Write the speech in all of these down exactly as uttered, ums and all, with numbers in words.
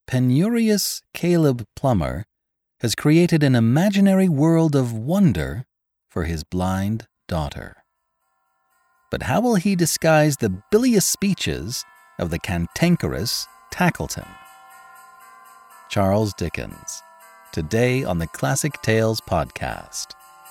penurious Caleb Plummer has created an imaginary world of wonder for his blind daughter. But how will he disguise the bilious speeches of the cantankerous Tackleton? Charles Dickens, today on the Classic Tales podcast.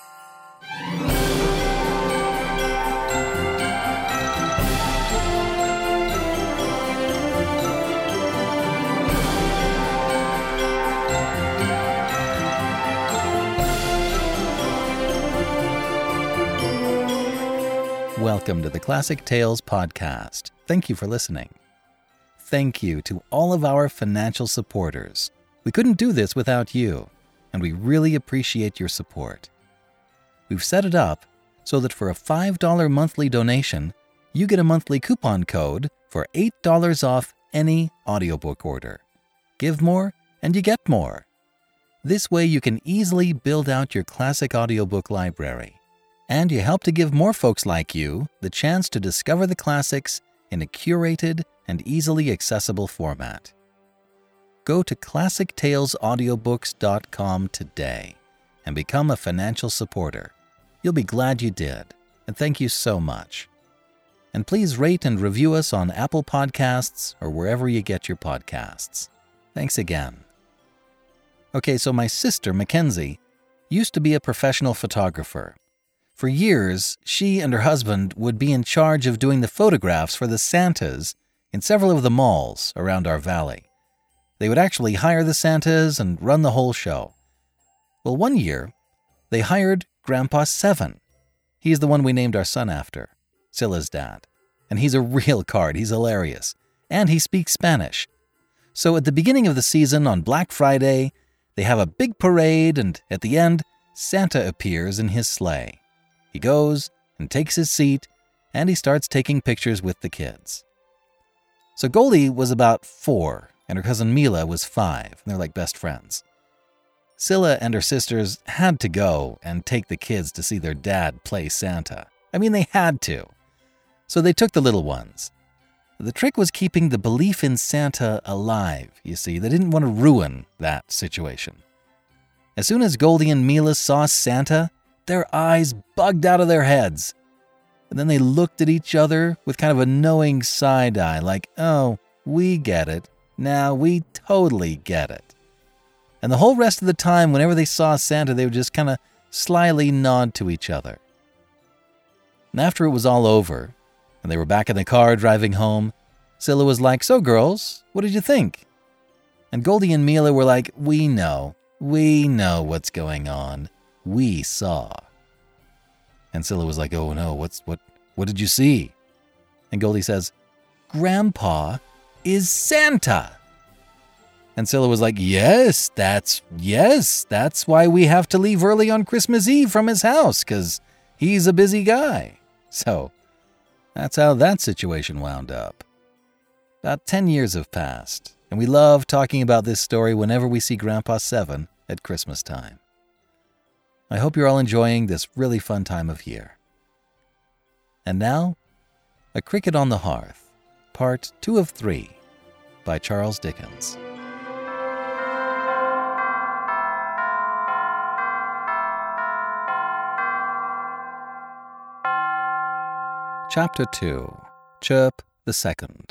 Welcome to the Classic Tales podcast. Thank you for listening. Thank you to all of our financial supporters. We couldn't do this without you, and we really appreciate your support. We've set it up so that for a five dollars monthly donation, you get a monthly coupon code for eight dollars off any audiobook order. Give more, and you get more. This way you can easily build out your classic audiobook library. And you help to give more folks like you the chance to discover the classics in a curated and easily accessible format. Go to classic tales audiobooks dot com today and become a financial supporter. You'll be glad you did, and thank you so much. And please rate and review us on Apple Podcasts or wherever you get your podcasts. Thanks again. Okay, so my sister, Mackenzie, used to be a professional photographer. For years, she and her husband would be in charge of doing the photographs for the Santas in several of the malls around our valley. They would actually hire the Santas and run the whole show. Well, one year, they hired Grandpa Seven. He's the one we named our son after, Scylla's dad. And he's a real card. He's hilarious. And he speaks Spanish. So at the beginning of the season on Black Friday, they have a big parade, and at the end, Santa appears in his sleigh. He goes and takes his seat, and he starts taking pictures with the kids. So Goldie was about four, and her cousin Mila was five, and they're like best friends. Scylla and her sisters had to go and take the kids to see their dad play Santa. I mean, they had to. So they took the little ones. The trick was keeping the belief in Santa alive, you see. They didn't want to ruin that situation. As soon as Goldie and Mila saw Santa, their eyes bugged out of their heads. And then they looked at each other with kind of a knowing side eye, like, oh, we get it. Now we totally get it. And the whole rest of the time, whenever they saw Santa, they would just kind of slyly nod to each other. And after it was all over, and they were back in the car driving home, Scylla was like, so girls, what did you think? And Goldie and Mila were like, we know. We know what's going on. We saw. And Scylla was like, oh no, what's what what did you see? And Goldie says, Grandpa is Santa. And Scylla was like, yes, that's, yes, that's why we have to leave early on Christmas Eve from his house, because he's a busy guy. So that's how that situation wound up. About ten years have passed, and we love talking about this story whenever we see Grandpa Seven at Christmas time. I hope you're all enjoying this really fun time of year. And now, A Cricket on the Hearth, Part two of three, by Charles Dickens. Chapter two, Chirp the Second.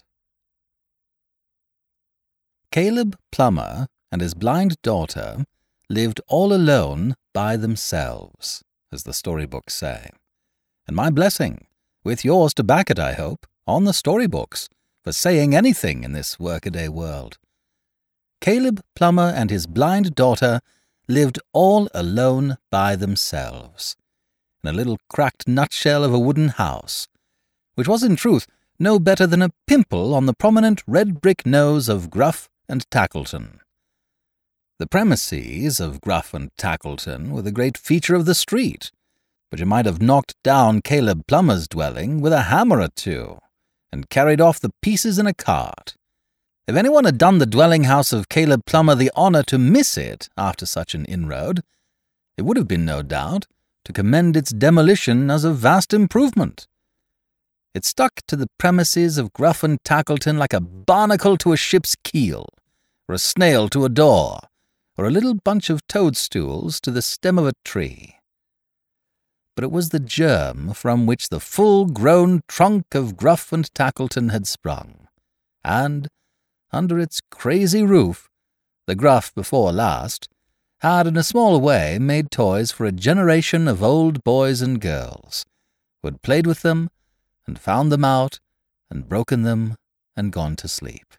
Caleb Plummer and his blind daughter lived all alone by themselves, as the storybooks say. And my blessing, with yours to back it, I hope, on the storybooks, for saying anything in this workaday world. Caleb Plummer and his blind daughter lived all alone by themselves, in a little cracked nutshell of a wooden house, which was in truth no better than a pimple on the prominent red brick nose of Gruff and Tackleton. The premises of Gruff and Tackleton were the great feature of the street, but you might have knocked down Caleb Plummer's dwelling with a hammer or two, and carried off the pieces in a cart. If anyone had done the dwelling-house of Caleb Plummer the honour to miss it after such an inroad, it would have been, no doubt, to commend its demolition as a vast improvement. It stuck to the premises of Gruff and Tackleton like a barnacle to a ship's keel, or a snail to a door, or a little bunch of toadstools to the stem of a tree. But it was the germ from which the full-grown trunk of Gruff and Tackleton had sprung, and, under its crazy roof, the Gruff before last had in a small way made toys for a generation of old boys and girls, who had played with them, and found them out, and broken them, and gone to sleep.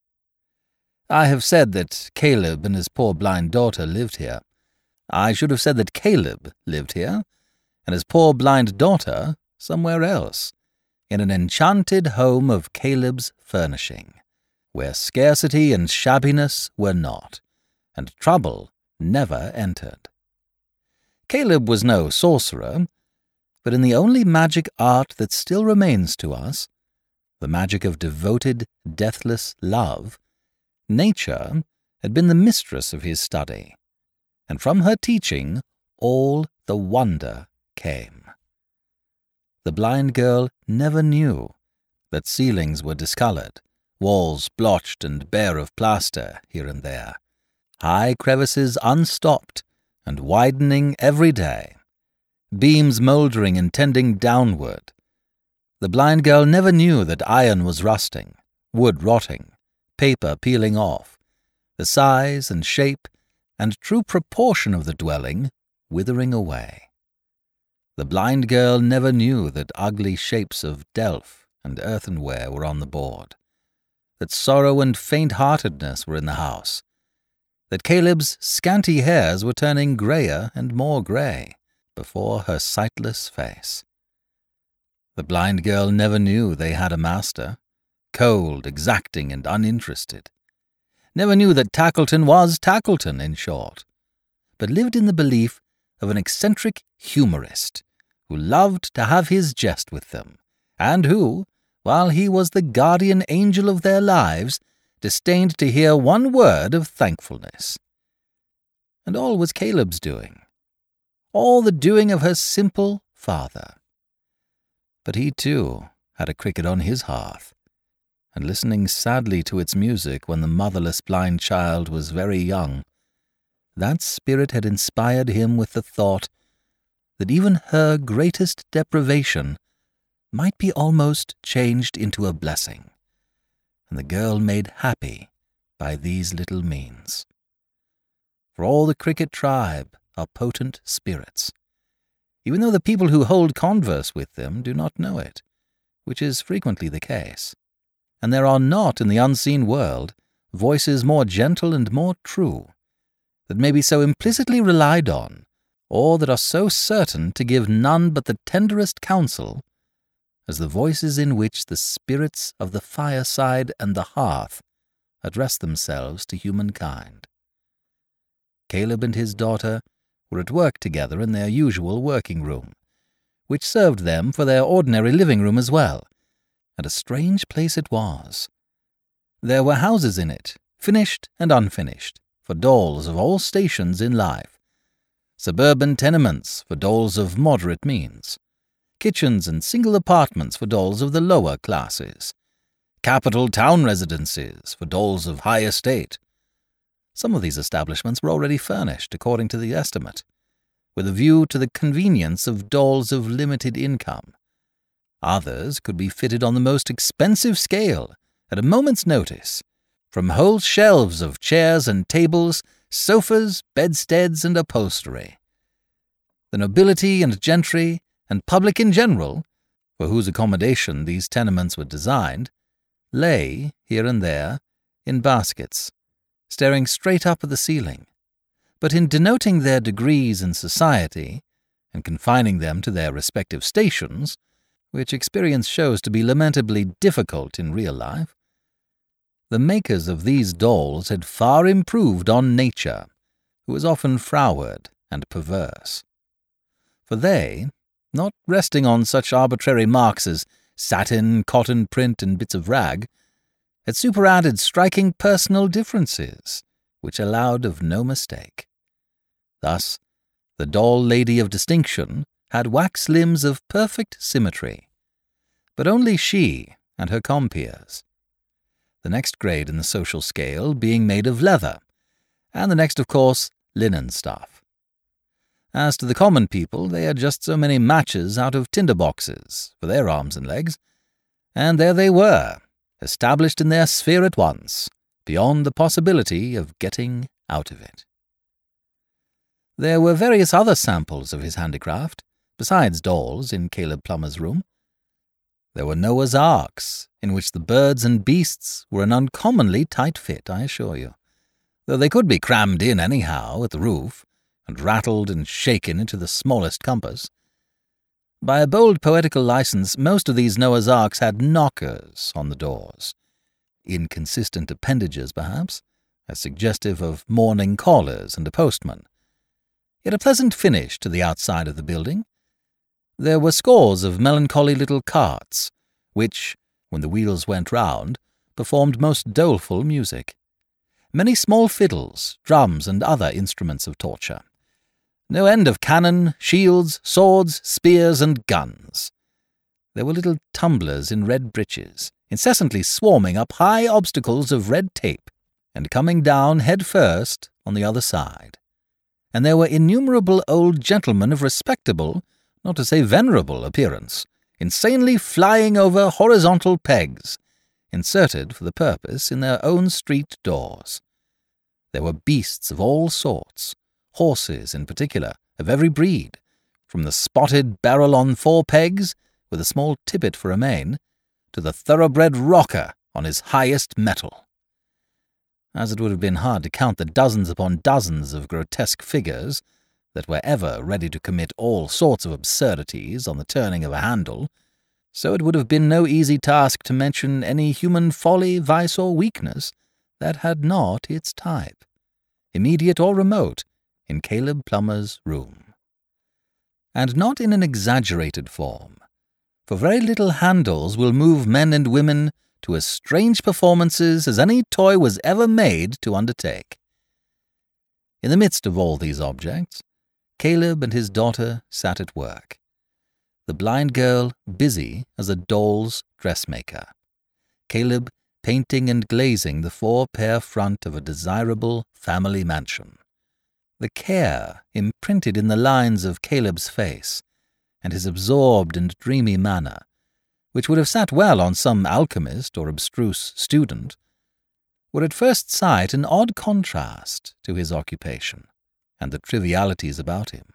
I have said that Caleb and his poor blind daughter lived here. I should have said that Caleb lived here, and his poor blind daughter somewhere else, in an enchanted home of Caleb's furnishing, where scarcity and shabbiness were not, and trouble never entered. Caleb was no sorcerer, but in the only magic art that still remains to us, the magic of devoted, deathless love, Nature had been the mistress of his study, and from her teaching all the wonder came. The blind girl never knew that ceilings were discoloured, walls blotched and bare of plaster here and there, high crevices unstopped and widening every day, beams mouldering and tending downward. The blind girl never knew that iron was rusting, wood rotting, paper peeling off, the size and shape and true proportion of the dwelling withering away. The blind girl never knew that ugly shapes of delf and earthenware were on the board, that sorrow and faint-heartedness were in the house, that Caleb's scanty hairs were turning greyer and more grey before her sightless face. The blind girl never knew they had a master, cold, exacting, and uninterested, never knew that Tackleton was Tackleton, in short, but lived in the belief of an eccentric humorist who loved to have his jest with them, and who, while he was the guardian angel of their lives, disdained to hear one word of thankfulness. And all was Caleb's doing, all the doing of her simple father. But he, too, had a cricket on his hearth, and listening sadly to its music when the motherless blind child was very young, that spirit had inspired him with the thought that even her greatest deprivation might be almost changed into a blessing, and the girl made happy by these little means. For all the cricket tribe are potent spirits, even though the people who hold converse with them do not know it, which is frequently the case. And there are not in the unseen world voices more gentle and more true, that may be so implicitly relied on, or that are so certain to give none but the tenderest counsel, as the voices in which the spirits of the fireside and the hearth address themselves to humankind. Caleb and his daughter were at work together in their usual working-room, which served them for their ordinary living-room as well, and a strange place it was. There were houses in it, finished and unfinished, for dolls of all stations in life, suburban tenements for dolls of moderate means, kitchens and single apartments for dolls of the lower classes, capital town residences for dolls of high estate. Some of these establishments were already furnished according to the estimate, with a view to the convenience of dolls of limited income. Others could be fitted on the most expensive scale, at a moment's notice, from whole shelves of chairs and tables, sofas, bedsteads, and upholstery. The nobility and gentry, and public in general, for whose accommodation these tenements were designed, lay, here and there, in baskets, staring straight up at the ceiling, but in denoting their degrees in society, and confining them to their respective stations, which experience shows to be lamentably difficult in real life, the makers of these dolls had far improved on nature, who was often froward and perverse. For they, not resting on such arbitrary marks as satin, cotton print, and bits of rag, had superadded striking personal differences, which allowed of no mistake. Thus, the doll lady of distinction had wax limbs of perfect symmetry, but only she and her compeers. the next grade in the social scale being made of leather, and the next, of course, linen stuff. As to the common people, they had just so many matches out of tinder boxes for their arms and legs, and there they were, established in their sphere at once, beyond the possibility of getting out of it. There were various other samples of his handicraft, besides dolls, in Caleb Plummer's room. There were Noah's Arks, in which the birds and beasts were an uncommonly tight fit, I assure you, though they could be crammed in anyhow at the roof, and rattled and shaken into the smallest compass. By a bold poetical license, most of these Noah's Arks had knockers on the doors. Inconsistent appendages, perhaps, as suggestive of morning callers and a postman. Yet a pleasant finish to the outside of the building. There were scores of melancholy little carts, which, when the wheels went round, performed most doleful music. Many small fiddles, drums, and other instruments of torture. No end of cannon, shields, swords, spears, and guns. There were little tumblers in red breeches, incessantly swarming up high obstacles of red tape, and coming down head first on the other side. And there were innumerable old gentlemen of respectable, not to say venerable, appearance, insanely flying over horizontal pegs, inserted for the purpose in their own street doors. There were beasts of all sorts, horses in particular, of every breed, from the spotted barrel on four pegs, with a small tippet for a mane, to the thoroughbred rocker on his highest mettle. As it would have been hard to count the dozens upon dozens of grotesque figures that were ever ready to commit all sorts of absurdities on the turning of a handle, so it would have been no easy task to mention any human folly, vice, or weakness that had not its type, immediate or remote, in Caleb Plummer's room. And not in an exaggerated form, for very little handles will move men and women to as strange performances as any toy was ever made to undertake. In the midst of all these objects, Caleb and his daughter sat at work, the blind girl busy as a doll's dressmaker, Caleb painting and glazing the four-pair front of a desirable family mansion. The care imprinted in the lines of Caleb's face, and his absorbed and dreamy manner, which would have sat well on some alchemist or abstruse student, were at first sight an odd contrast to his occupation and the trivialities about him.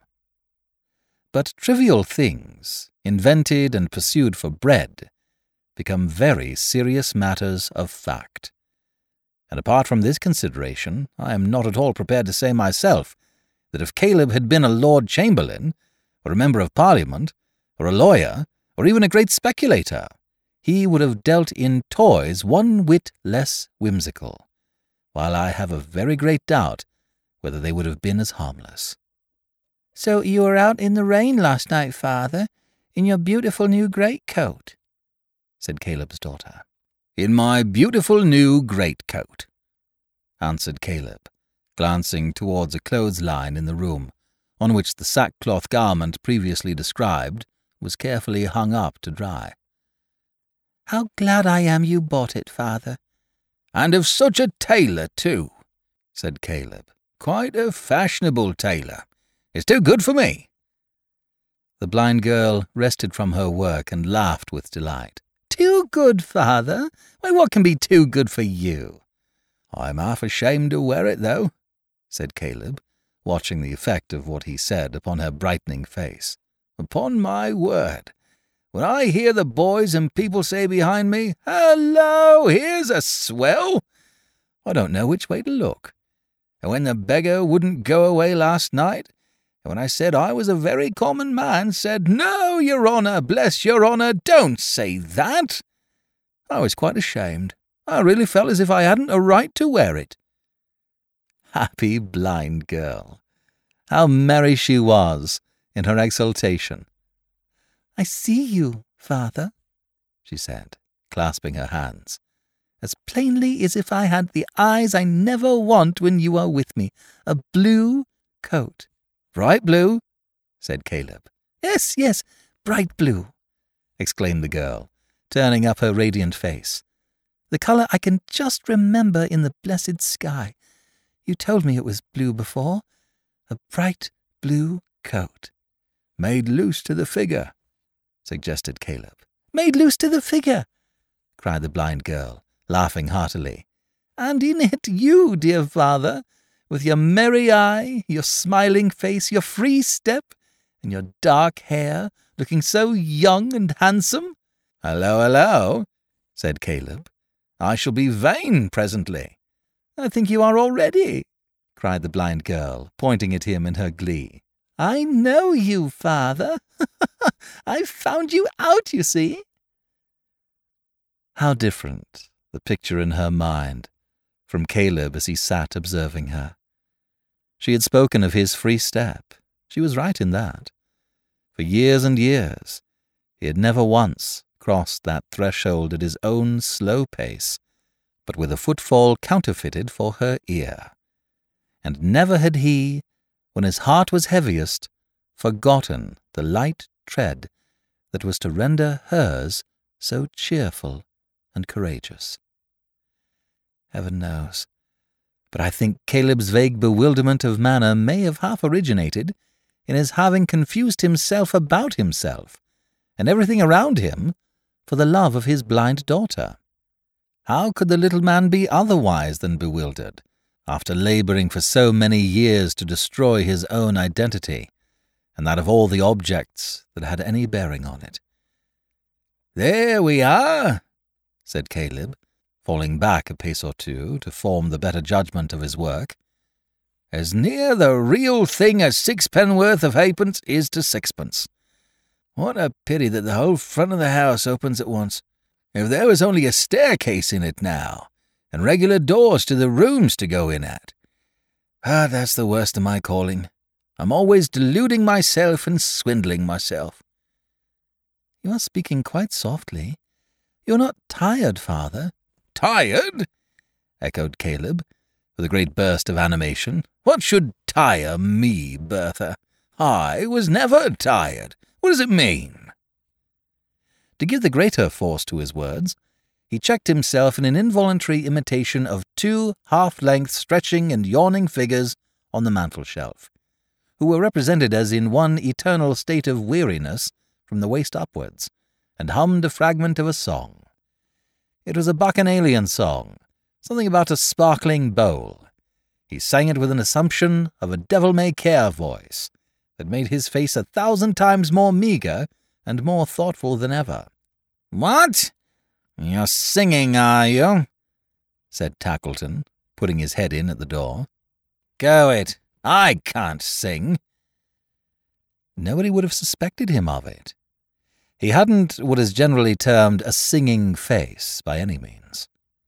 But trivial things, invented and pursued for bread, become very serious matters of fact. And apart from this consideration, I am not at all prepared to say myself that if Caleb had been a Lord Chamberlain, or a Member of Parliament, or a lawyer, or even a great speculator, he would have dealt in toys one whit less whimsical, while I have a very great doubt whether they would have been as harmless. "So you were out in the rain last night, father, in your beautiful new greatcoat?" said Caleb's daughter. "In my beautiful new greatcoat," answered Caleb, glancing towards a clothesline in the room, on which the sackcloth garment previously described was carefully hung up to dry. "How glad I am you bought it, father." "And of such a tailor, too," said Caleb. "Quite a fashionable tailor. It's too good for me." The blind girl rested from her work and laughed with delight. "Too good, father? Why, what can be too good for you?" "I'm half ashamed to wear it, though," said Caleb, watching the effect of what he said upon her brightening face. "Upon my word, when I hear the boys and people say behind me, 'Hello, here's a swell,' I don't know which way to look. And when the beggar wouldn't go away last night, and when I said I was a very common man, said, 'No, your honour, bless your honour, don't say that,' I was quite ashamed. I really felt as if I hadn't a right to wear it." Happy blind girl! How merry she was in her exultation. "I see you, father," she said, clasping her hands, "as plainly as if I had the eyes I never want when you are with me. A blue coat." "Bright blue?" said Caleb. "Yes, yes, bright blue," exclaimed the girl, turning up her radiant face. The colour I can just remember in the blessed sky. You told me it was blue before. A bright blue coat." "Made loose to the figure," suggested Caleb. "Made loose to the figure," cried the blind girl, laughing heartily. "And in it you, dear father, with your merry eye, your smiling face, your free step, and your dark hair, looking so young and handsome." "Hello, hello," said Caleb. "I shall be vain presently." "I think you are already," cried the blind girl, pointing at him in her glee. "I know you, father. I've found you out, you see." How different, the picture in her mind, from Caleb as he sat observing her. She had spoken of his free step. She was right in that. For years and years, he had never once crossed that threshold at his own slow pace, but with a footfall counterfeited for her ear. And never had he, when his heart was heaviest, forgotten the light tread that was to render hers so cheerful and courageous. Heaven knows, but I think Caleb's vague bewilderment of manner may have half originated in his having confused himself about himself, and everything around him, for the love of his blind daughter. How could the little man be otherwise than bewildered, after labouring for so many years to destroy his own identity, and that of all the objects that had any bearing on it? "There we are," said Caleb, falling back a pace or two to form the better judgment of his work. "As near the real thing as sixpenn'orth of halfpence is to sixpence. What a pity that the whole front of the house opens at once. If there was only a staircase in it now, and regular doors to the rooms to go in at. Ah, that's the worst of my calling. I'm always deluding myself and swindling myself." "You are speaking quite softly. You're not tired, father." "Tired?" echoed Caleb, with a great burst of animation. "What should tire me, Bertha? I was never tired. What does it mean?" To give the greater force to his words, he checked himself in an involuntary imitation of two half-length stretching and yawning figures on the mantel-shelf, who were represented as in one eternal state of weariness from the waist upwards, and hummed a fragment of a song. It was a bacchanalian song, something about a sparkling bowl. He sang it with an assumption of a devil-may-care voice that made his face a thousand times more meagre and more thoughtful than ever. "What? You're singing, are you?" said Tackleton, putting his head in at the door. "Go it. I can't sing." Nobody would have suspected him of it. He hadn't what is generally termed a singing face, by any means.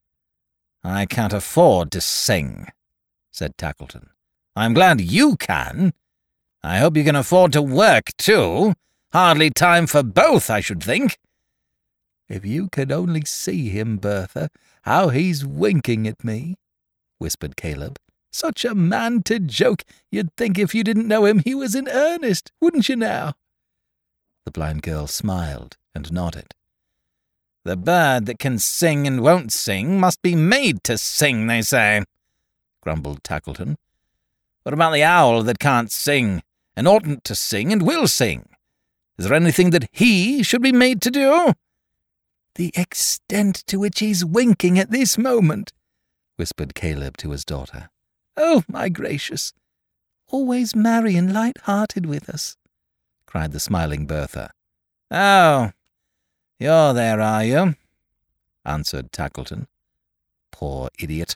"I can't afford to sing," said Tackleton. "I'm glad you can. I hope you can afford to work, too. Hardly time for both, I should think." "If you could only see him, Bertha, how he's winking at me," whispered Caleb. "Such a man to joke, you'd think if you didn't know him he was in earnest, wouldn't you now?" The blind girl smiled and nodded. "The bird that can sing and won't sing must be made to sing, they say," grumbled Tackleton. "What about the owl that can't sing, and oughtn't to sing, and will sing? Is there anything that he should be made to do?" "The extent to which he's winking at this moment," whispered Caleb to his daughter. "Oh, my gracious! Always merry and light-hearted with us," cried the smiling Bertha. "Oh, you're there, are you?" answered Tackleton. Poor idiot.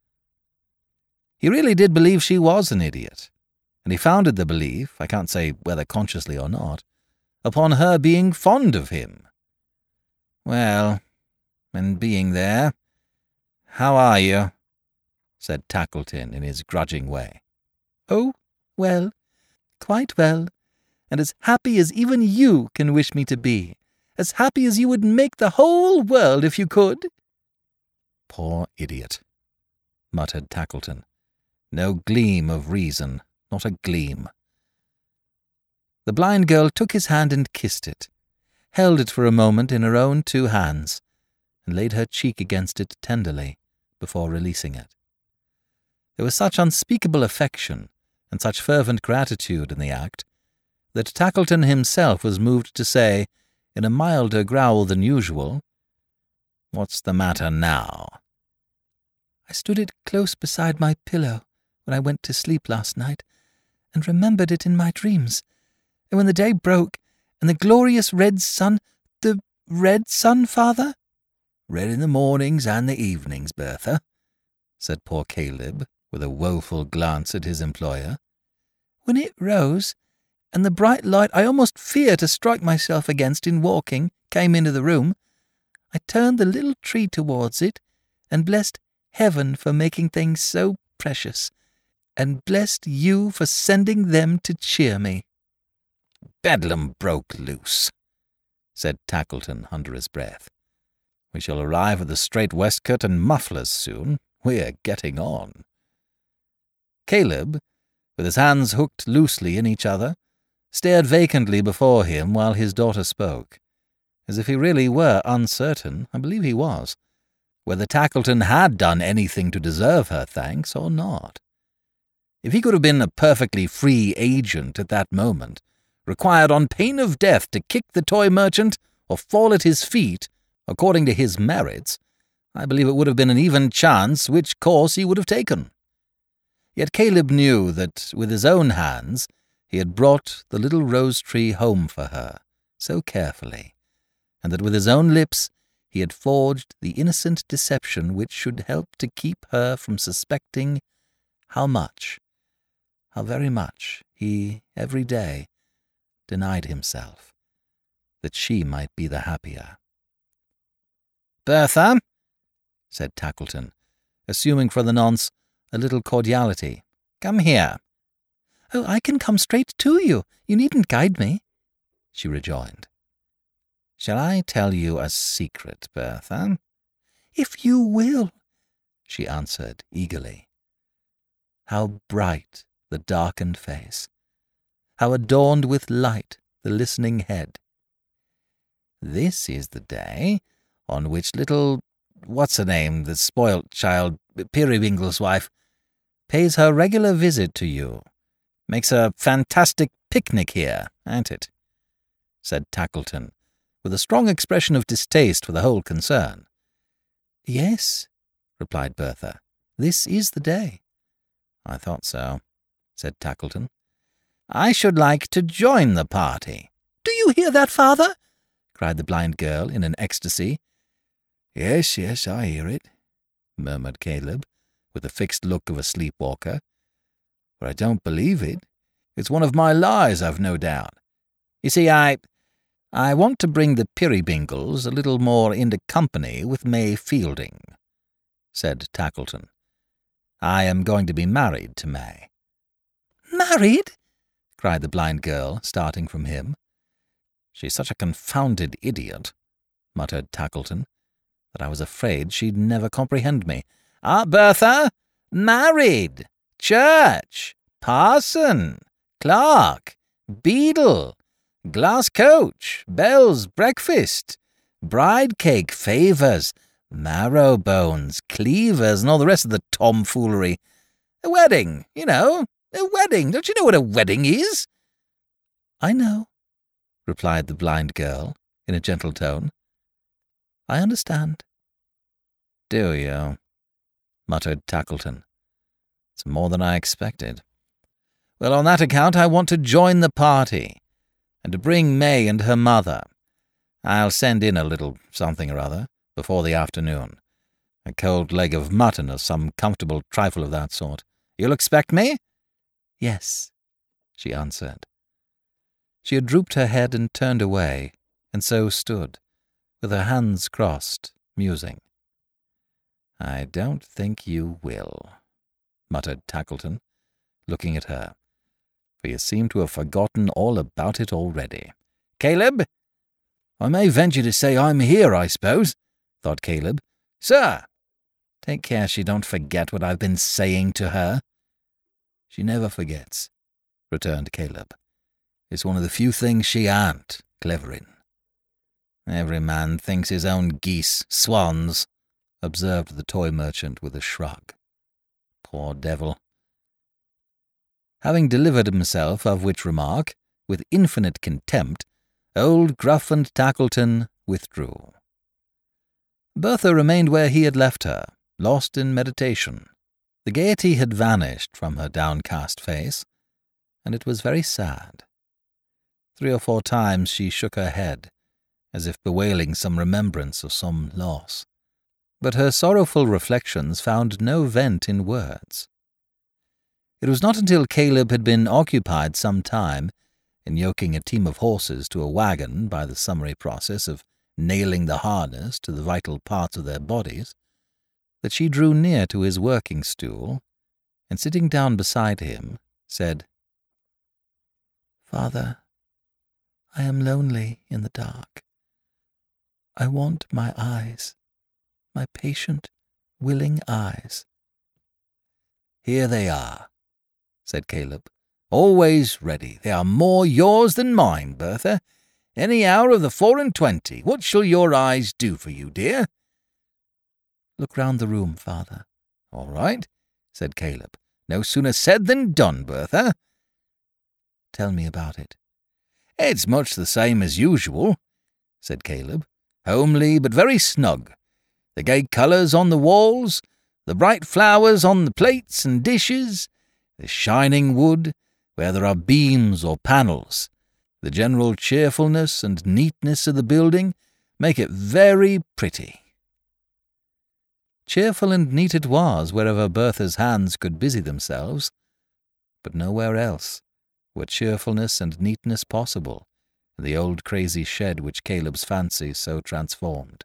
He really did believe she was an idiot, and he founded the belief, I can't say whether consciously or not, upon her being fond of him. "Well, and being there, how are you?" said Tackleton in his grudging way. "Oh, well, quite well, and as happy as even you can wish me to be, as happy as you would make the whole world if you could." "Poor idiot," muttered Tackleton. No gleam of reason, not a gleam. The blind girl took his hand and kissed it, held it for a moment in her own two hands, and laid her cheek against it tenderly before releasing it. There was such unspeakable affection and such fervent gratitude in the act that Tackleton himself was moved to say, in a milder growl than usual, "What's the matter now?" "I stood it close beside my pillow when I went to sleep last night, and remembered it in my dreams. And when the day broke, and the glorious red sun, the red sun, father?" "Red in the mornings and the evenings, Bertha," said poor Caleb, with a woeful glance at his employer. "When it rose, and the bright light I almost fear to strike myself against in walking came into the room, I turned the little tree towards it, and blessed heaven for making things so precious, and blessed you for sending them to cheer me." "Bedlam broke loose," said Tackleton under his breath. "We shall arrive at the strait waistcoat and mufflers soon. We're getting on." Caleb, with his hands hooked loosely in each other, stared vacantly before him while his daughter spoke, as if he really were uncertain, I believe he was, whether Tackleton had done anything to deserve her thanks or not. If he could have been a perfectly free agent at that moment, required on pain of death to kick the toy merchant or fall at his feet, according to his merits, I believe it would have been an even chance which course he would have taken. Yet Caleb knew that with his own hands he had brought the little rose-tree home for her so carefully, and that with his own lips he had forged the innocent deception which should help to keep her from suspecting how much, how very much, he, every day, denied himself, that she might be the happier. "Bertha," said Tackleton, assuming for the nonce a little cordiality, "come here." "Oh, I can come straight to you. You needn't guide me," she rejoined. "Shall I tell you a secret, Bertha?" "If you will," she answered eagerly. How bright the darkened face! How adorned with light the listening head! "This is the day on which little, what's-her-name, the spoilt child, Peerybingle's wife, pays her regular visit to you. Makes a fantastic picnic here, ain't it?" said Tackleton, with a strong expression of distaste for the whole concern. "Yes," replied Bertha, "this is the day." "I thought so," said Tackleton. "I should like to join the party." "Do you hear that, father?" cried the blind girl in an ecstasy. "Yes, yes, I hear it," murmured Caleb, with the fixed look of a sleepwalker. "But I don't believe it. It's one of my lies, I've no doubt. You see, I... I want to bring the Peerybingles a little more into company with May Fielding," said Tackleton. "I am going to be married to May." "Married?" cried the blind girl, starting from him. "She's such a confounded idiot," muttered Tackleton, "that I was afraid she'd never comprehend me. Ah, Bertha! Married! Church! Parson! Clerk! Beadle! Glass coach! Bells! Breakfast! Bride cake! Favours! Marrow bones! Cleavers! And all the rest of the tomfoolery. A wedding, you know. A wedding. Don't you know what a wedding is?" "I know," replied the blind girl in a gentle tone. "I understand." "Do you?" muttered Tackleton. "It's more than I expected. Well, on that account I want to join the party, and to bring May and her mother. I'll send in a little something or other before the afternoon. A cold leg of mutton or some comfortable trifle of that sort. You'll expect me?" "Yes," she answered. She had drooped her head and turned away, and so stood, with her hands crossed, musing. "I don't think you will," muttered Tackleton, looking at her, for you seem to have forgotten all about it already. "Caleb?" "I may venture to say I'm here, I suppose," thought Caleb. "Sir!" "Take care she don't forget what I've been saying to her." "She never forgets," returned Caleb. "It's one of the few things she aren't clever in." Every man thinks his own geese swans, observed the toy merchant with a shrug. Poor devil. Having delivered himself of which remark, with infinite contempt, old Gruff and Tackleton withdrew. Bertha remained where he had left her, lost in meditation. The gaiety had vanished from her downcast face, and it was very sad. Three or four times she shook her head, as if bewailing some remembrance of some loss. But her sorrowful reflections found no vent in words. It was not until Caleb had been occupied some time in yoking a team of horses to a wagon by the summary process of nailing the harness to the vital parts of their bodies, that she drew near to his working stool, and sitting down beside him, said, "Father, I am lonely in the dark. I want my eyes, my patient, willing eyes." "Here they are," said Caleb. "Always ready. They are more yours than mine, Bertha. Any hour of the four and twenty. What shall your eyes do for you, dear?" "Look round the room, father." "All right," said Caleb. "No sooner said than done, Bertha." "Tell me about it." "It's much the same as usual," said Caleb. "Homely, but very snug. The gay colours on the walls, the bright flowers on the plates and dishes, the shining wood, where there are beams or panels, the general cheerfulness and neatness of the building make it very pretty." Cheerful and neat it was wherever Bertha's hands could busy themselves, but nowhere else were cheerfulness and neatness possible in the old crazy shed which Caleb's fancy so transformed.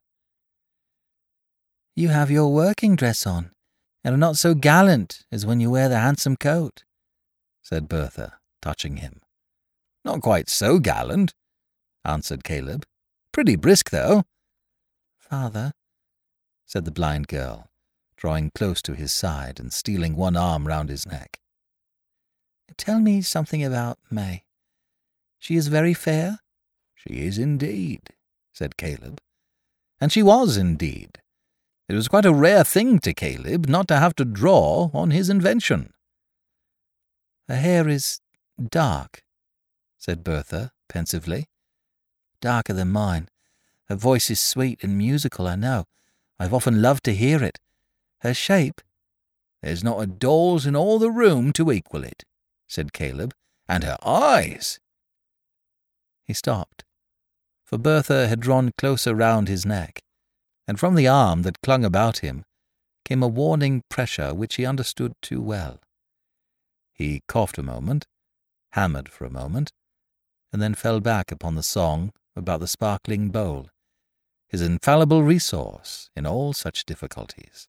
"You have your working dress on, and are not so gallant as when you wear the handsome coat," said Bertha, touching him. "Not quite so gallant," answered Caleb. "Pretty brisk, though." "Father," said the blind girl, drawing close to his side and stealing one arm round his neck, "tell me something about May. She is very fair?" "She is indeed," said Caleb. And she was indeed. It was quite a rare thing to Caleb not to have to draw on his invention. "Her hair is dark," said Bertha pensively. "Darker than mine. Her voice is sweet and musical, I know. I've often loved to hear it. Her shape—" "There's not a doll's in all the room to equal it," said Caleb. "And her eyes—" He stopped, for Bertha had drawn closer round his neck, and from the arm that clung about him came a warning pressure which he understood too well. He coughed a moment, hammered for a moment, and then fell back upon the song about the sparkling bowl, his infallible resource in all such difficulties.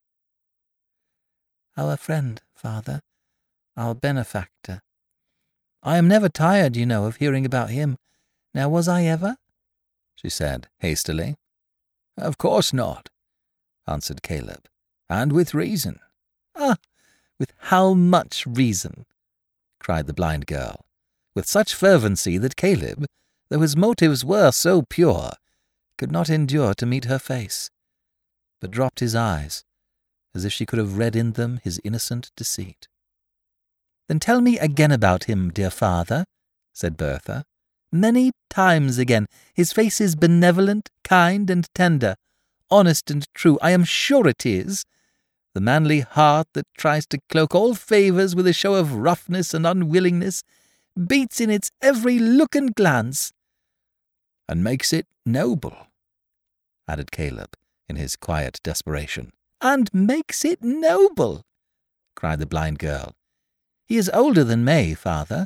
"Our friend, father, our benefactor. I am never tired, you know, of hearing about him. Now was I ever?" she said hastily. "Of course not," answered Caleb, "and with reason." "Ah, with how much reason?" cried the blind girl, with such fervency that Caleb, though his motives were so pure, could not endure to meet her face, but dropped his eyes, as if she could have read in them his innocent deceit. "Then tell me again about him, dear father," said Bertha. "Many times again. His face is benevolent, kind, and tender, honest and true. I am sure it is. The manly heart that tries to cloak all favours with a show of roughness and unwillingness beats in its every look and glance." "And makes it noble," added Caleb in his quiet desperation. "And makes it noble," cried the blind girl. "He is older than May, father."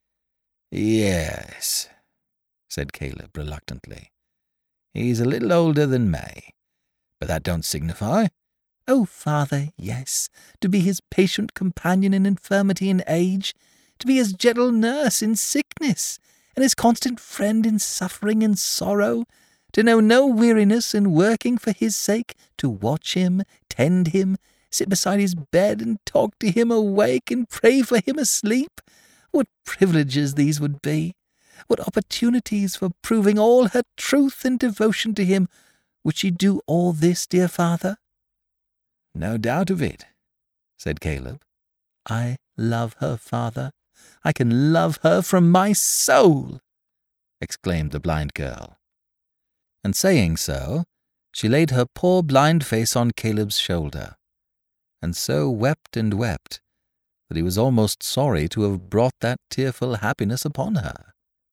"Yes," said Caleb reluctantly. "He's a little older than May, but that don't signify." "Oh, father, yes, to be his patient companion in infirmity and age, to be his gentle nurse in sickness, and his constant friend in suffering and sorrow, to know no weariness in working for his sake, to watch him, tend him, sit beside his bed and talk to him awake and pray for him asleep. What privileges these would be! what opportunities for proving all her truth and devotion to him would she do all this, dear father?" "No doubt of it," said Caleb. "I love her, father. I can love her from my soul," exclaimed the blind girl. And saying so, she laid her poor blind face on Caleb's shoulder, and so wept and wept that he was almost sorry to have brought that tearful happiness upon her.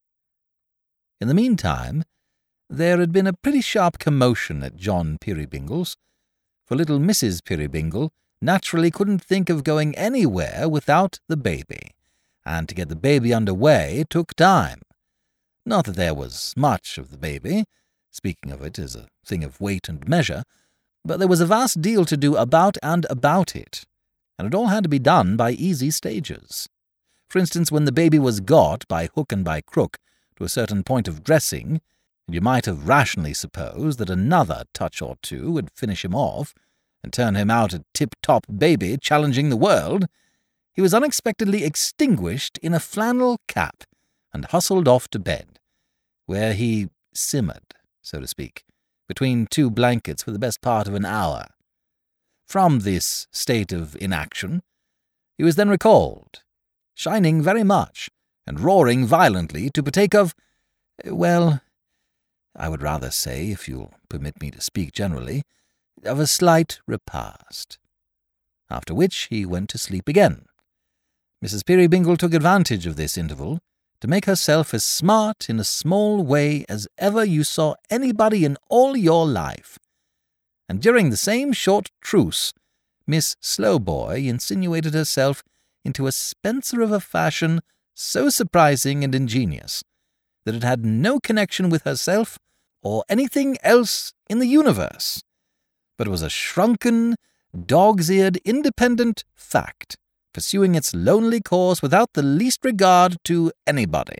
In the meantime, there had been a pretty sharp commotion at John Peerybingle's, for little Missus Peerybingle naturally couldn't think of going anywhere without the baby, and to get the baby under way took time. Not that there was much of the baby, speaking of it as a thing of weight and measure, but there was a vast deal to do about and about it, and it all had to be done by easy stages. For instance, when the baby was got, by hook and by crook, to a certain point of dressing, and you might have rationally supposed that another touch or two would finish him off, and turn him out a tip-top baby challenging the world, he was unexpectedly extinguished in a flannel cap and hustled off to bed, where he simmered, so to speak, between two blankets for the best part of an hour. From this state of inaction, he was then recalled, shining very much, and roaring violently to partake of, well, I would rather say, if you'll permit me to speak generally, of a slight repast. After which he went to sleep again. Missus Peerybingle took advantage of this interval to make herself as smart in a small way as ever you saw anybody in all your life. And during the same short truce, Miss Slowboy insinuated herself into a Spencer of a fashion so surprising and ingenious that it had no connection with herself or anything else in the universe, but was a shrunken, dog's-eared, independent fact, pursuing its lonely course without the least regard to anybody.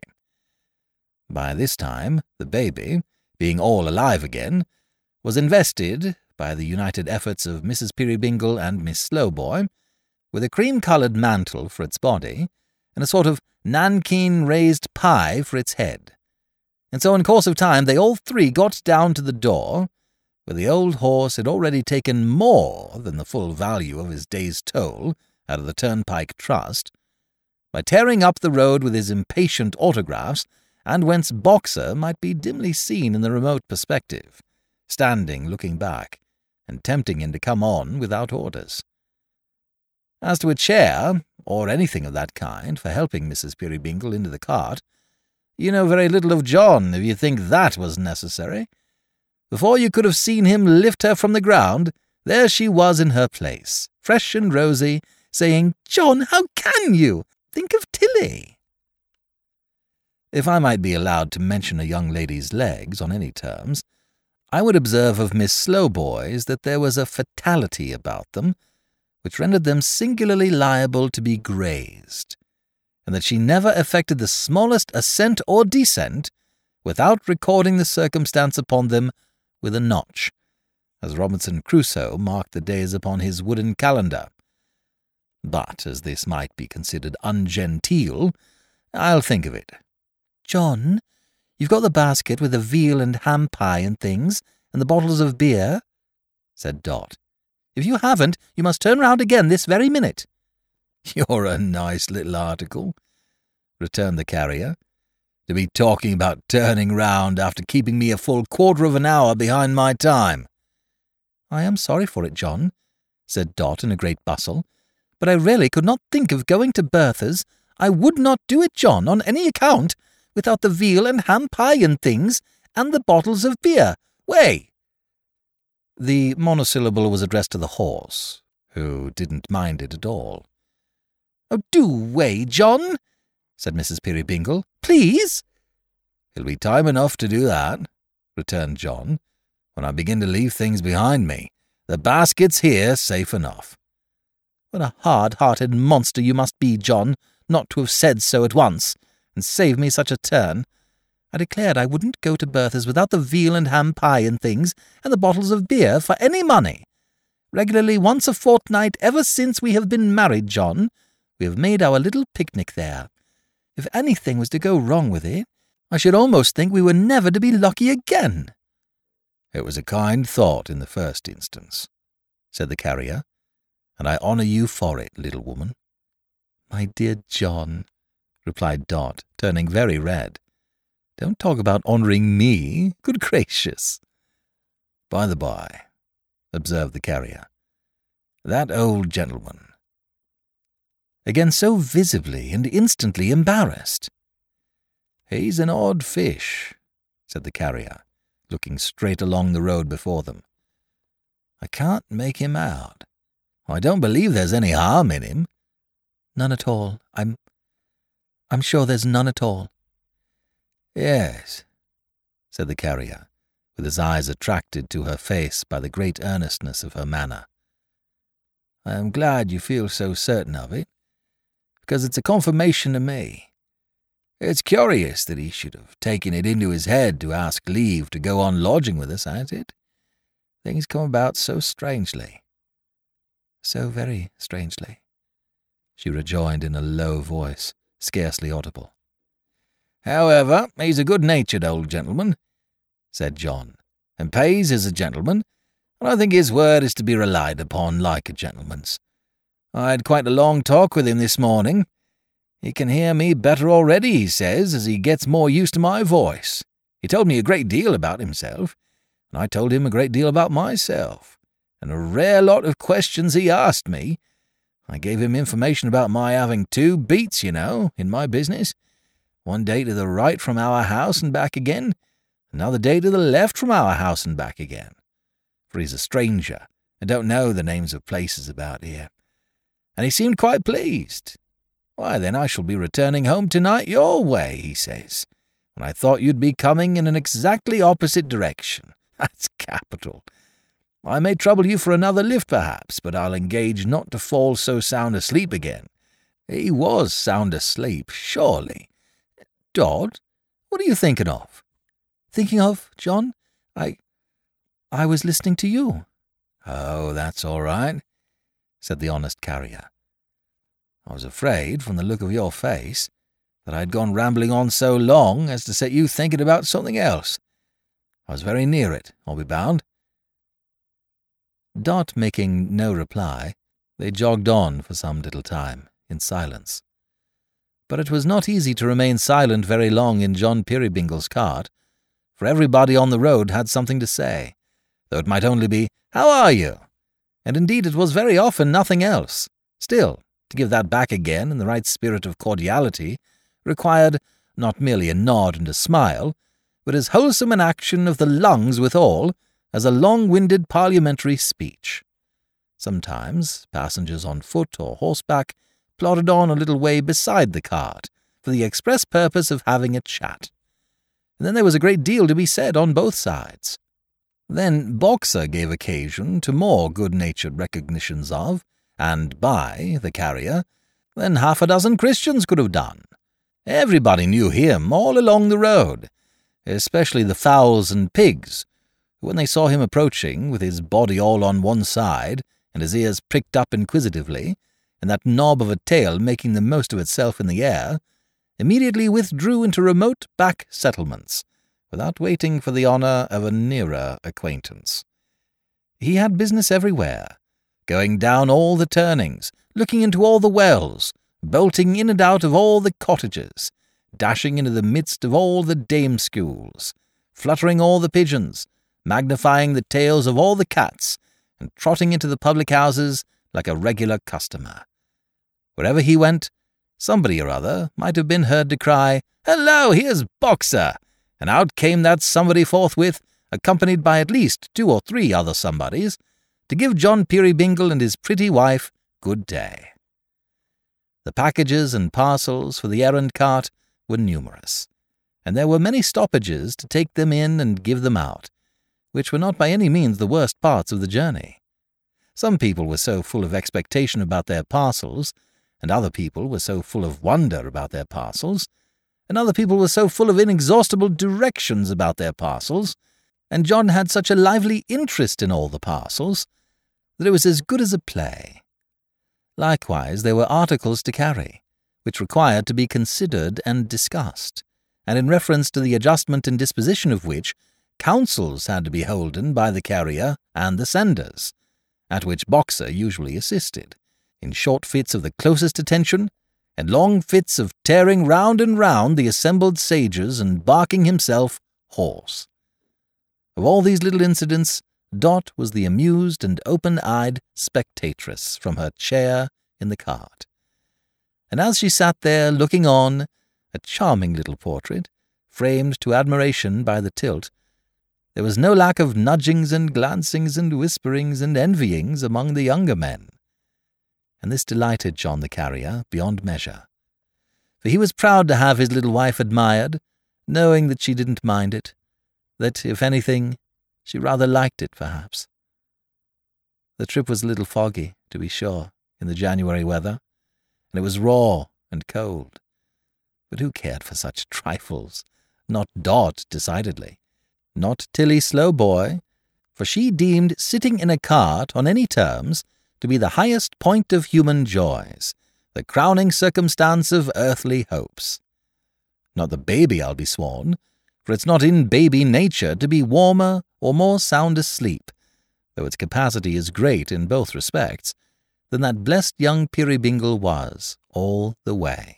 By this time, the baby, being all alive again, was invested, by the united efforts of Missus Peerybingle and Miss Slowboy, with a cream-coloured mantle for its body, and a sort of nankeen raised pie for its head. And so in course of time they all three got down to the door, where the old horse had already taken more than the full value of his day's toll out of the Turnpike Trust, by tearing up the road with his impatient autographs, and whence Boxer might be dimly seen in the remote perspective, standing looking back, and tempting him to come on without orders. As to a chair, or anything of that kind, for helping Missus Peerybingle into the cart, you know very little of John if you think that was necessary. Before you could have seen him lift her from the ground, there she was in her place, fresh and rosy, saying, "John, how can you? Think of Tilly." If I might be allowed to mention a young lady's legs on any terms, I would observe of Miss Slowboy's that there was a fatality about them which rendered them singularly liable to be grazed, and that she never effected the smallest ascent or descent without recording the circumstance upon them with a notch, as Robinson Crusoe marked the days upon his wooden calendar. But as this might be considered ungenteel, I'll think of it. "John, you've got the basket with the veal and ham pie and things, and the bottles of beer?" said Dot. "If you haven't, you must turn round again this very minute." "You're a nice little article," returned the carrier, "to be talking about turning round after keeping me a full quarter of an hour behind my time." "I am sorry for it, John," said Dot in a great bustle, "but I really could not think of going to Bertha's. I would not do it, John, on any account, without the veal and ham pie and things, and the bottles of beer. Way!" The monosyllable was addressed to the horse, who didn't mind it at all. "Oh, do way, John," said Missus Peerybingle. "Please." "It'll be time enough to do that," returned John, "when I begin to leave things behind me. The basket's here safe enough." "What a hard-hearted monster you must be, John, not to have said so at once, and saved me such a turn. I declared I wouldn't go to Bertha's without the veal and ham pie and things, and the bottles of beer for any money. Regularly once a fortnight ever since we have been married, John, we have made our little picnic there. If anything was to go wrong with it, I should almost think we were never to be lucky again." "It was a kind thought in the first instance," said the carrier, "and I honour you for it, little woman." "My dear John," replied Dot, turning very red, "don't talk about honouring me. Good gracious!" "By the by," observed the carrier, "that old gentleman—" again so visibly and instantly embarrassed. "He's an odd fish," said the carrier, looking straight along the road before them. "I can't make him out. I don't believe there's any harm in him." "None at all. I'm... I'm sure there's none at all." "Yes," said the carrier, with his eyes attracted to her face by the great earnestness of her manner. "I am glad you feel so certain of it, because it's a confirmation to me. It's curious that he should have taken it into his head to ask leave to go on lodging with us, ain't it? Things come about so strangely." "So very strangely," she rejoined in a low voice, scarcely audible. "However, he's a good-natured old gentleman," said John, "and pays as a gentleman, and I think his word is to be relied upon like a gentleman's. I had quite a long talk with him this morning. He can hear me better already, he says, as he gets more used to my voice. He told me a great deal about himself, and I told him a great deal about myself, and a rare lot of questions he asked me. I gave him information about my having two beats, you know, in my business, one day to the right from our house and back again, another day to the left from our house and back again. For he's a stranger, and don't know the names of places about here. And he seemed quite pleased. 'Why, then I shall be returning home tonight your way,' he says, 'and I thought you'd be coming in an exactly opposite direction.' That's capital. I may trouble you for another lift, perhaps, but I'll engage not to fall so sound asleep again." He was sound asleep, surely. "Dot, what are you thinking of?" "Thinking of, John? I... I was listening to you." "Oh, that's all right," said the honest carrier. "I was afraid, from the look of your face, that I had gone rambling on so long as to set you thinking about something else. I was very near it, I'll be bound." Dot making no reply, they jogged on for some little time, in silence. But it was not easy to remain silent very long in John Peerybingle's cart, for everybody on the road had something to say, though it might only be, "How are you?" And indeed it was very often nothing else. Still, to give that back again in the right spirit of cordiality required not merely a nod and a smile, but as wholesome an action of the lungs withal as a long-winded parliamentary speech. Sometimes passengers on foot or horseback plodded on a little way beside the cart for the express purpose of having a chat. And then there was a great deal to be said on both sides. Then Boxer gave occasion to more good-natured recognitions of, and by, the carrier, than half a dozen Christians could have done. Everybody knew him all along the road, especially the fowls and pigs, who, when they saw him approaching, with his body all on one side, and his ears pricked up inquisitively, and that knob of a tail making the most of itself in the air, immediately withdrew into remote back settlements, without waiting for the honour of a nearer acquaintance. He had business everywhere, going down all the turnings, looking into all the wells, bolting in and out of all the cottages, dashing into the midst of all the dame schools, fluttering all the pigeons, magnifying the tails of all the cats, and trotting into the public-houses like a regular customer. Wherever he went, somebody or other might have been heard to cry, "Hello, here's Boxer!" and out came that somebody forthwith, accompanied by at least two or three other somebodies, to give John Peerybingle and his pretty wife good day. The packages and parcels for the errand cart were numerous, and there were many stoppages to take them in and give them out, which were not by any means the worst parts of the journey. Some people were so full of expectation about their parcels, and other people were so full of wonder about their parcels, and other people were so full of inexhaustible directions about their parcels, and John had such a lively interest in all the parcels, that it was as good as a play. Likewise there were articles to carry, which required to be considered and discussed, and in reference to the adjustment and disposition of which counsels had to be holden by the carrier and the senders, at which Boxer usually assisted, in short fits of the closest attention, and long fits of tearing round and round the assembled sages and barking himself hoarse. Of all these little incidents, Dot was the amused and open-eyed spectatress from her chair in the cart. And as she sat there looking on, a charming little portrait, framed to admiration by the tilt, there was no lack of nudgings and glancings and whisperings and envyings among the younger men. And this delighted John the carrier beyond measure, for he was proud to have his little wife admired, knowing that she didn't mind it, that, if anything, she rather liked it, perhaps. The trip was a little foggy, to be sure, in the January weather, and it was raw and cold. But who cared for such trifles? Not Dot, decidedly. Not Tilly Slowboy, for she deemed sitting in a cart on any terms to be the highest point of human joys, the crowning circumstance of earthly hopes. Not the baby, I'll be sworn, for it's not in baby nature to be warmer or more sound asleep, though its capacity is great in both respects, than that blessed young Peerybingle was all the way.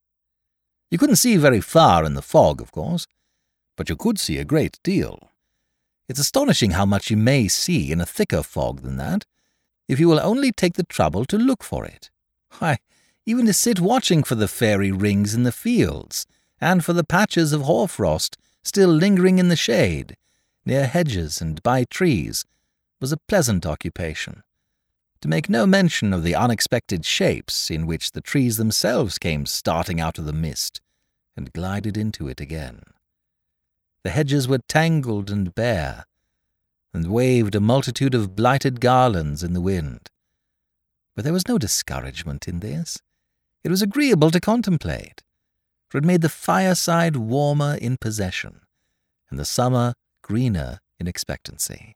You couldn't see very far in the fog, of course, but you could see a great deal. It's astonishing how much you may see in a thicker fog than that, if you will only take the trouble to look for it. Why, even to sit watching for the fairy rings in the fields, and for the patches of hoarfrost still lingering in the shade, near hedges and by trees, was a pleasant occupation, to make no mention of the unexpected shapes in which the trees themselves came starting out of the mist, and glided into it again. The hedges were tangled and bare, and waved a multitude of blighted garlands in the wind. But there was no discouragement in this. It was agreeable to contemplate, for it made the fireside warmer in possession, and the summer greener in expectancy.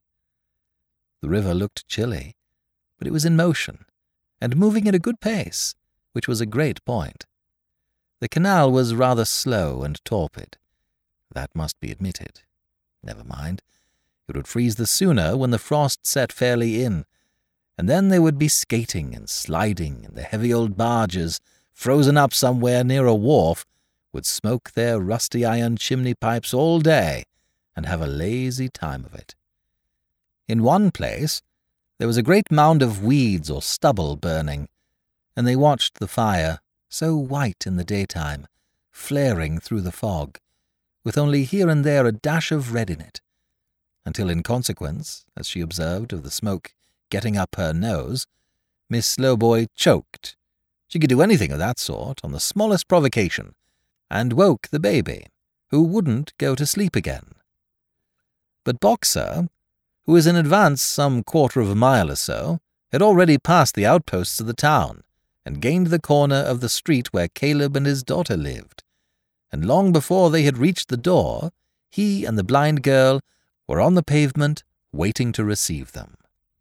The river looked chilly, but it was in motion, and moving at a good pace, which was a great point. The canal was rather slow and torpid. That must be admitted. Never mind. It would freeze the sooner when the frost set fairly in, and then they would be skating and sliding, and the heavy old barges, frozen up somewhere near a wharf, would smoke their rusty iron chimney pipes all day and have a lazy time of it. In one place there was a great mound of weeds or stubble burning, and they watched the fire, so white in the daytime, flaring through the fog, with only here and there a dash of red in it, until in consequence, as she observed of the smoke getting up her nose, Miss Slowboy choked. She could do anything of that sort on the smallest provocation, and woke the baby, who wouldn't go to sleep again. But Boxer, who was in advance some quarter of a mile or so, had already passed the outposts of the town, and gained the corner of the street where Caleb and his daughter lived, and long before they had reached the door, he and the blind girl were on the pavement waiting to receive them.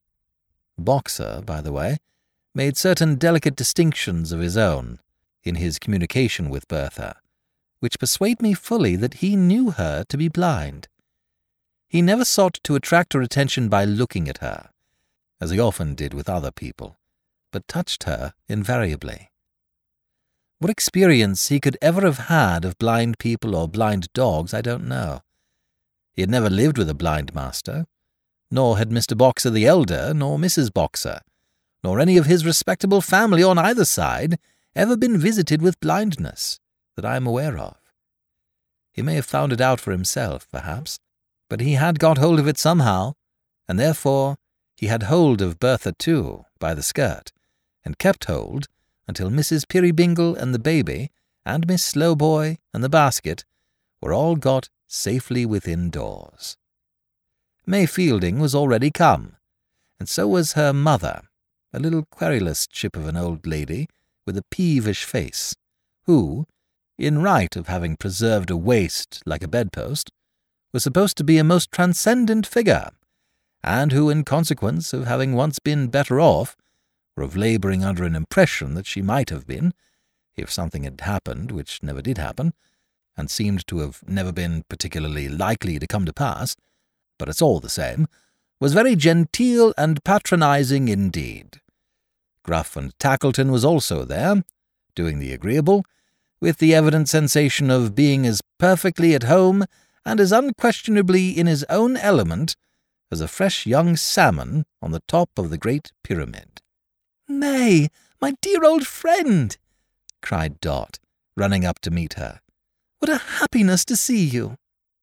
Boxer, by the way, made certain delicate distinctions of his own in his communication with Bertha, which persuade me fully that he knew her to be blind. He never sought to attract her attention by looking at her, as he often did with other people, but touched her invariably. What experience he could ever have had of blind people or blind dogs, I don't know. He had never lived with a blind master, nor had Mister Boxer the elder, nor Missus Boxer, nor any of his respectable family on either side ever been visited with blindness, that I am aware of. He may have found it out for himself, perhaps, but he had got hold of it somehow, and therefore he had hold of Bertha too, by the skirt, and kept hold until Missus Peerybingle and the baby, and Miss Slowboy and the basket, were all got safely within doors. May Fielding was already come, and so was her mother, a little querulous chip of an old lady with a peevish face, who, in right of having preserved a waist like a bedpost, was supposed to be a most transcendent figure, and who, in consequence of having once been better off, or of labouring under an impression that she might have been, if something had happened which never did happen, and seemed to have never been particularly likely to come to pass, but it's all the same, was very genteel and patronizing indeed. Gruff and Tackleton was also there, doing the agreeable, with the evident sensation of being as perfectly at home and as unquestionably in his own element as a fresh young salmon on the top of the Great Pyramid. "May, my dear old friend!" cried Dot, running up to meet her. "What a happiness to see you!"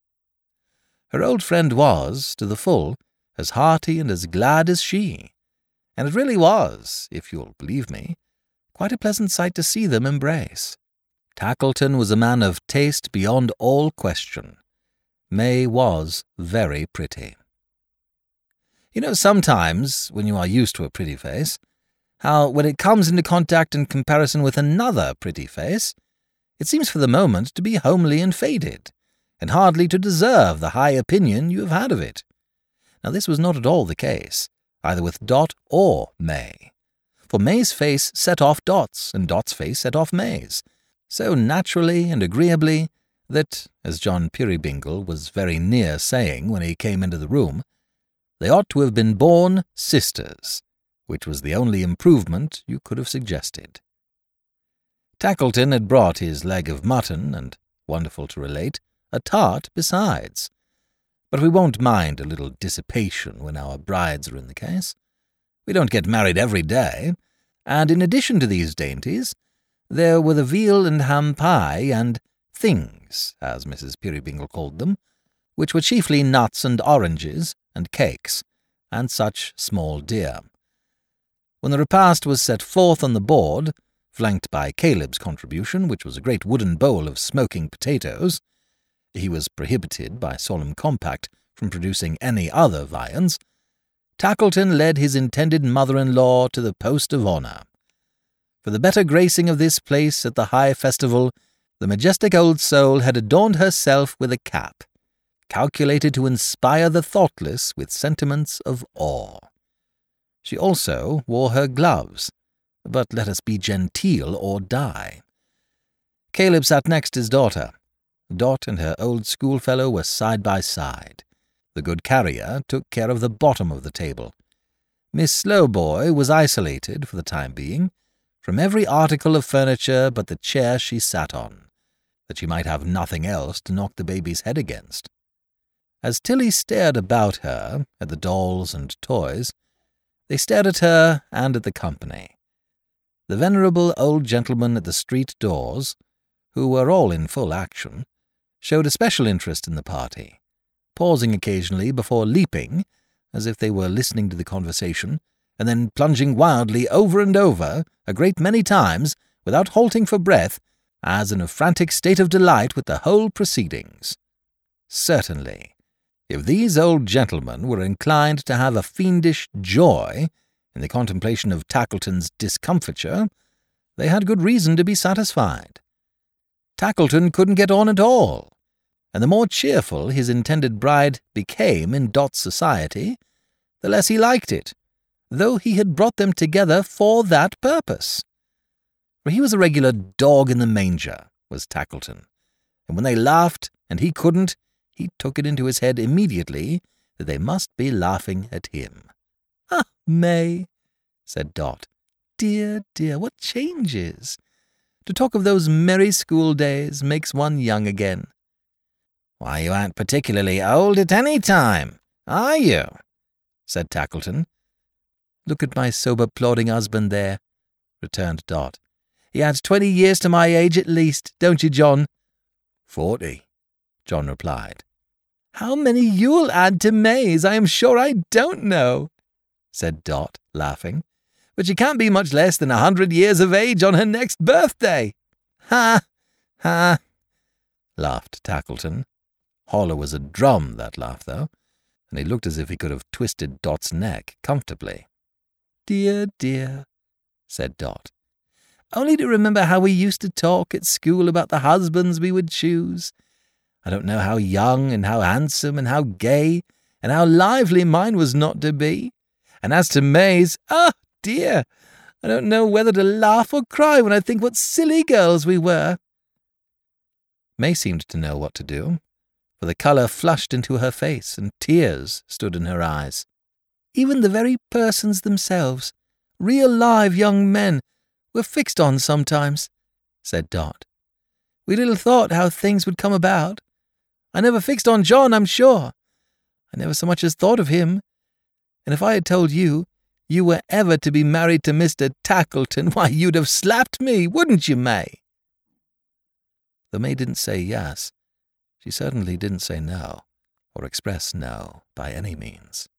Her old friend was, to the full, as hearty and as glad as she, and it really was, if you'll believe me, quite a pleasant sight to see them embrace. Tackleton was a man of taste beyond all question. May was very pretty. You know, sometimes, when you are used to a pretty face, how, when it comes into contact and comparison with another pretty face, it seems for the moment to be homely and faded, and hardly to deserve the high opinion you have had of it. Now this was not at all the case, either with Dot or May, for May's face set off Dot's, and Dot's face set off May's, so naturally and agreeably that, as John Peerybingle was very near saying when he came into the room, they ought to have been born sisters, which was the only improvement you could have suggested. Tackleton had brought his leg of mutton, and, wonderful to relate, a tart besides. But we won't mind a little dissipation when our brides are in the case. We don't get married every day, and in addition to these dainties, there were the veal and ham pie and things, as Missus Peerybingle called them, which were chiefly nuts and oranges and cakes, and such small deer. When the repast was set forth on the board, flanked by Caleb's contribution, which was a great wooden bowl of smoking potatoes, he was prohibited by solemn compact from producing any other viands, Tackleton led his intended mother-in-law to the post of honour. For the better gracing of this place at the high festival, the majestic old soul had adorned herself with a cap, calculated to inspire the thoughtless with sentiments of awe. She also wore her gloves, but let us be genteel or die. Caleb sat next his daughter. Dot and her old schoolfellow were side by side. The good carrier took care of the bottom of the table. Miss Slowboy was isolated, for the time being, from every article of furniture but the chair she sat on, that she might have nothing else to knock the baby's head against. As Tilly stared about her, at the dolls and toys, they stared at her and at the company. The venerable old gentlemen at the street doors, who were all in full action, showed a special interest in the party, pausing occasionally before leaping, as if they were listening to the conversation, and then plunging wildly over and over, a great many times, without halting for breath, as in a frantic state of delight with the whole proceedings. Certainly, if these old gentlemen were inclined to have a fiendish joy in the contemplation of Tackleton's discomfiture, they had good reason to be satisfied. Tackleton couldn't get on at all, and the more cheerful his intended bride became in Dot's society, the less he liked it, though he had brought them together for that purpose. For he was a regular dog in the manger, was Tackleton, and when they laughed, and he couldn't, he took it into his head immediately that they must be laughing at him. "Ah, May," said Dot. "Dear, dear, what changes! To talk of those merry school days makes one young again." "Why, you aren't particularly old at any time, are you?" said Tackleton. "Look at my sober plodding husband there," returned Dot. "He adds twenty years to my age at least, don't you, John?" Forty, John replied. "How many you'll add to May's, I am sure I don't know," said Dot, laughing. "But she can't be much less than a hundred years of age on her next birthday." "Ha! Ha!" laughed Tackleton. Hollow as a drum, that laugh, though, and he looked as if he could have twisted Dot's neck comfortably. "Dear, dear," said Dot. "Only to remember how we used to talk at school about the husbands we would choose. I don't know how young and how handsome and how gay and how lively mine was not to be. And as to May's, ah, dear, I don't know whether to laugh or cry when I think what silly girls we were." May seemed to know what to do, for the colour flushed into her face and tears stood in her eyes. Even the very persons themselves, real live young men, were fixed on sometimes, said Dot. We little thought how things would come about. I never fixed on John, I'm sure. I never so much as thought of him. And if I had told you you were ever to be married to Mister Tackleton, why, you'd have slapped me, wouldn't you, May? Though May didn't say yes, she certainly didn't say no, or express no by any means.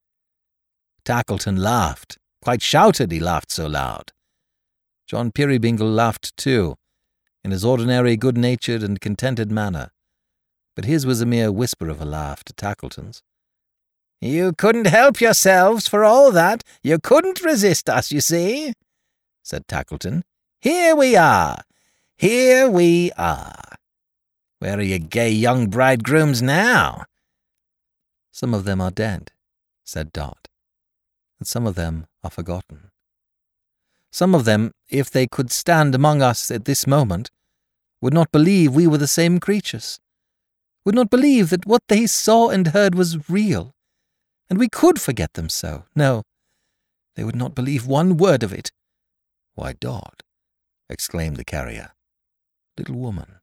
Tackleton laughed, quite shouted, he laughed so loud. John Peerybingle laughed too, in his ordinary good-natured and contented manner, but his was a mere whisper of a laugh to Tackleton's. You couldn't help yourselves, for all that. You couldn't resist us, you see, said Tackleton. Here we are. Here we are. Where are your gay young bridegrooms now? Some of them are dead, said Dot, and some of them are forgotten. Some of them, if they could stand among us at this moment, would not believe we were the same creatures, would not believe that what they saw and heard was real, and we could forget them so. No, they would not believe one word of it. Why, Dot, exclaimed the carrier, little woman.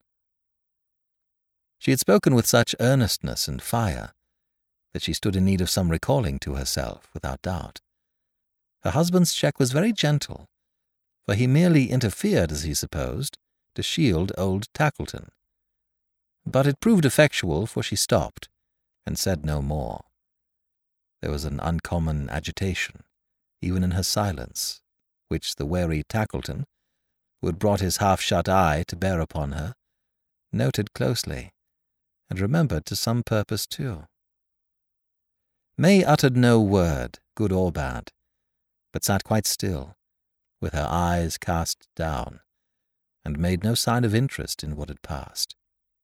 She had spoken with such earnestness and fire that she stood in need of some recalling to herself, without doubt. Her husband's check was very gentle, for he merely interfered, as he supposed, to shield old Tackleton. But it proved effectual, for she stopped, and said no more. There was an uncommon agitation, even in her silence, which the wary Tackleton, who had brought his half-shut eye to bear upon her, noted closely, and remembered to some purpose too. May uttered no word, good or bad, but sat quite still, with her eyes cast down, and made no sign of interest in what had passed.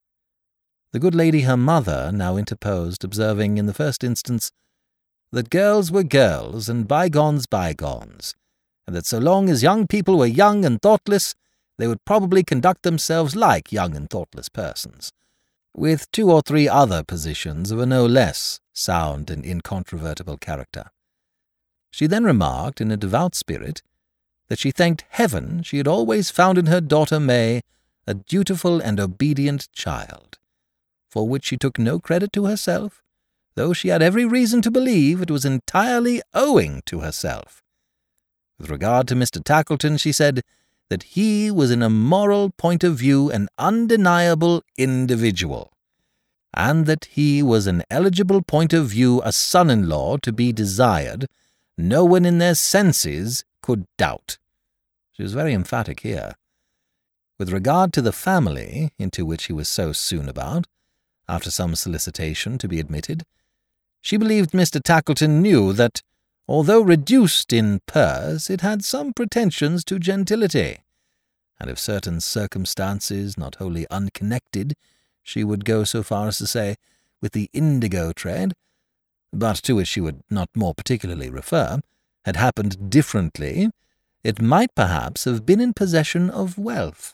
The good lady her mother now interposed, observing in the first instance that girls were girls and bygones bygones, and that so long as young people were young and thoughtless, they would probably conduct themselves like young and thoughtless persons, with two or three other positions of a no less sound and incontrovertible character. She then remarked, in a devout spirit, that she thanked heaven she had always found in her daughter May a dutiful and obedient child, for which she took no credit to herself, though she had every reason to believe it was entirely owing to herself. With regard to Mister Tackleton, she said that he was in a moral point of view an undeniable individual, and that he was an eligible point of view a son-in-law to be desired, no one in their senses could doubt. She was very emphatic here. With regard to the family into which he was so soon about, after some solicitation to be admitted, she believed Mister Tackleton knew that, although reduced in purse, it had some pretensions to gentility, and if certain circumstances, not wholly unconnected, she would go so far as to say, with the indigo trade, but to which she would not more particularly refer, had happened differently, it might perhaps have been in possession of wealth.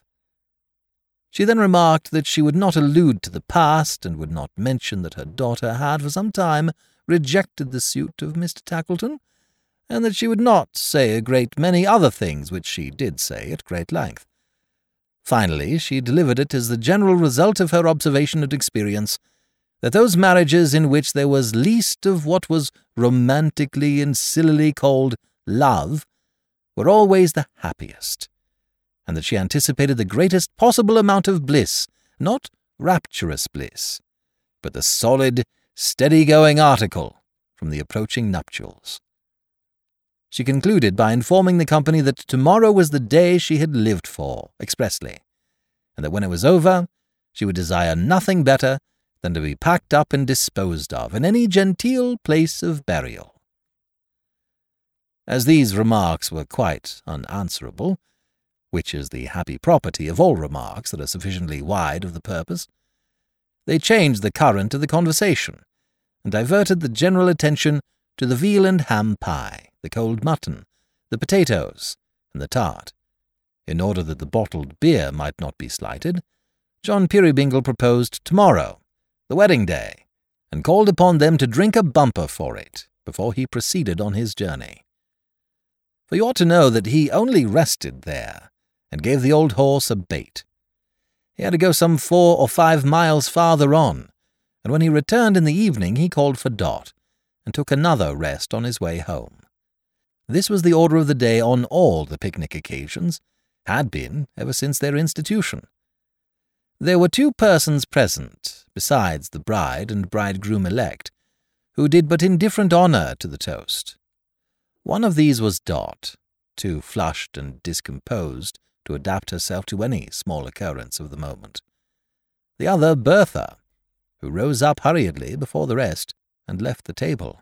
She then remarked that she would not allude to the past, and would not mention that her daughter had for some time rejected the suit of Mister Tackleton, and that she would not say a great many other things which she did say at great length. Finally, she delivered it as the general result of her observation and experience that those marriages in which there was least of what was romantically and sillily called love were always the happiest, and that she anticipated the greatest possible amount of bliss, not rapturous bliss, but the solid, steady-going article from the approaching nuptials. She concluded by informing the company that tomorrow was the day she had lived for, expressly, and that when it was over, she would desire nothing better than to be packed up and disposed of in any genteel place of burial. As these remarks were quite unanswerable, which is the happy property of all remarks that are sufficiently wide of the purpose, they changed the current of the conversation, and diverted the general attention to the veal and ham pie, the cold mutton, the potatoes, and the tart, in order that the bottled beer might not be slighted, John Peerybingle proposed tomorrow, the wedding day, and called upon them to drink a bumper for it before he proceeded on his journey. For you ought to know that he only rested there, and gave the old horse a bait. He had to go some four or five miles farther on, and when he returned in the evening he called for Dot, and took another rest on his way home. This was the order of the day on all the picnic occasions, had been ever since their institution. There were two persons present, besides the bride and bridegroom-elect, who did but indifferent honour to the toast. One of these was Dot, too flushed and discomposed to adapt herself to any small occurrence of the moment. The other, Bertha, who rose up hurriedly before the rest and left the table.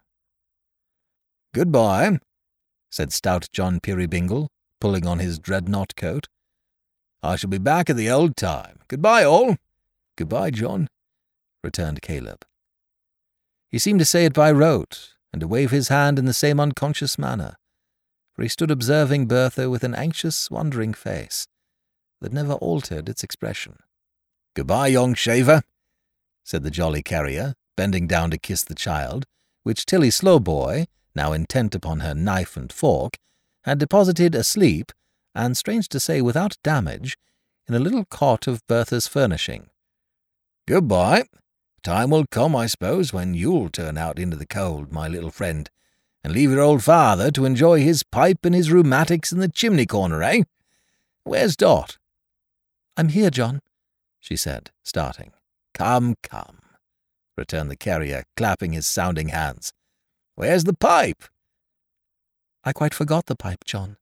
"Good-bye," said stout John Peerybingle, pulling on his dreadnought coat. "I shall be back at the old time. Good-bye, all." "Good-bye, John," returned Caleb. He seemed to say it by rote, and to wave his hand in the same unconscious manner, for he stood observing Bertha with an anxious, wondering face that never altered its expression. "Good-bye, young shaver," said the jolly carrier, bending down to kiss the child, which Tilly Slowboy, now intent upon her knife and fork, had deposited asleep, and, strange to say, without damage, in a little cot of Bertha's furnishing. "Good-bye. Time will come, I suppose, when you'll turn out into the cold, my little friend, and leave your old father to enjoy his pipe and his rheumatics in the chimney-corner, eh? Where's Dot?" "I'm here, John," she said, starting. "Come, come," returned the carrier, clapping his sounding hands. "Where's the pipe?" "I quite forgot the pipe, John."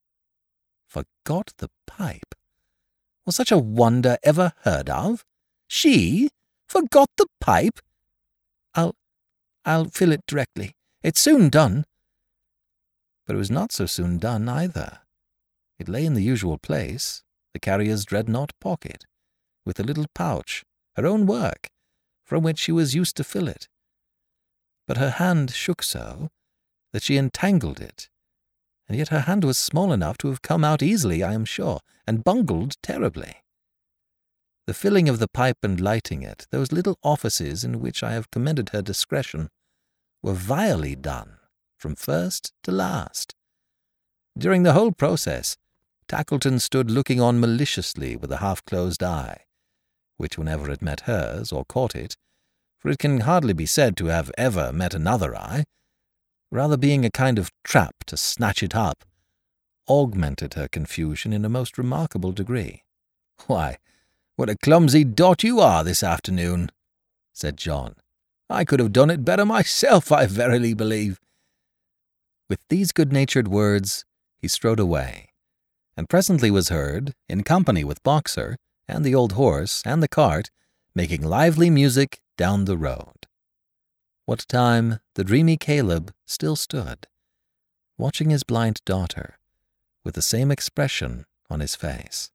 Forgot the pipe? Was such a wonder ever heard of? She? Forgot the pipe? I'll, I'll fill it directly. It's soon done." But it was not so soon done either. It lay in the usual place, the carrier's dreadnought pocket, with a little pouch, her own work, from which she was used to fill it. But her hand shook so that she entangled it, and yet her hand was small enough to have come out easily, I am sure, and bungled terribly. The filling of the pipe and lighting it, those little offices in which I have commended her discretion, were vilely done, from first to last. During the whole process, Tackleton stood looking on maliciously with a half-closed eye, which whenever it met hers, or caught it, for it can hardly be said to have ever met another eye, rather being a kind of trap to snatch it up, augmented her confusion in a most remarkable degree. "Why, what a clumsy Dot you are this afternoon," said John. "I could have done it better myself, I verily believe." With these good-natured words he strode away, and presently was heard, in company with Boxer, and the old horse, and the cart, making lively music down the road. What time the dreamy Caleb still stood, watching his blind daughter, with the same expression on his face.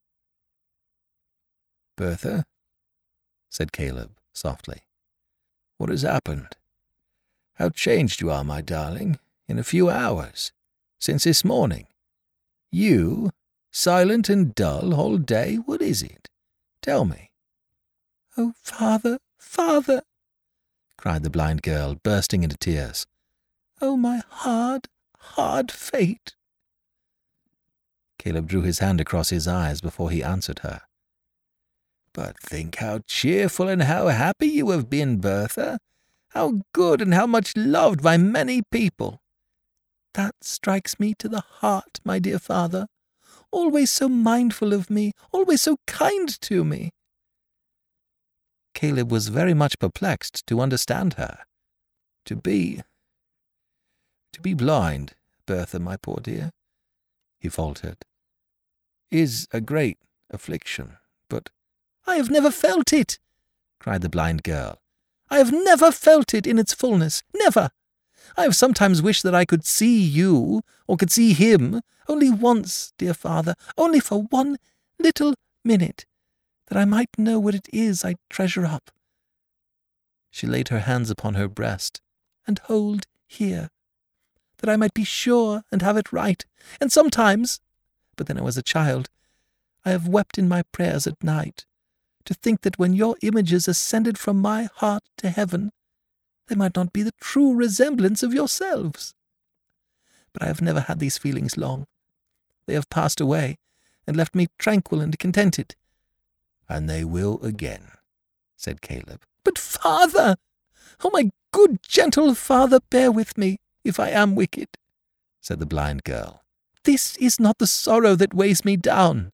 "Bertha," said Caleb softly, "what has happened? How changed you are, my darling, in a few hours, since this morning. You, silent and dull all day, what is it? Tell me." "Oh, father, father!" cried the blind girl, bursting into tears. "Oh, my hard, hard fate!" Caleb drew his hand across his eyes before he answered her. "But think how cheerful and how happy you have been, Bertha. How good and how much loved by many people." "That strikes me to the heart, my dear father. Always so mindful of me, always so kind to me." Caleb was very much perplexed to understand her. To be... to be blind, Bertha, my poor dear," he faltered, "is a great affliction, but—" "I have never felt it!" cried the blind girl. "I have never felt it in its fullness, never! I have sometimes wished that I could see you, or could see him, only once, dear father, only for one little minute, that I might know what it is I treasure up." She laid her hands upon her breast, "and hold here, that I might be sure and have it right. And sometimes, but then I was a child, I have wept in my prayers at night, to think that when your images ascended from my heart to heaven, they might not be the true resemblance of yourselves. But I have never had these feelings long. They have passed away, and left me tranquil and contented." "And they will again," said Caleb. "But, father! Oh, my good, gentle father, bear with me, if I am wicked," said the blind girl. "This is not the sorrow that weighs me down."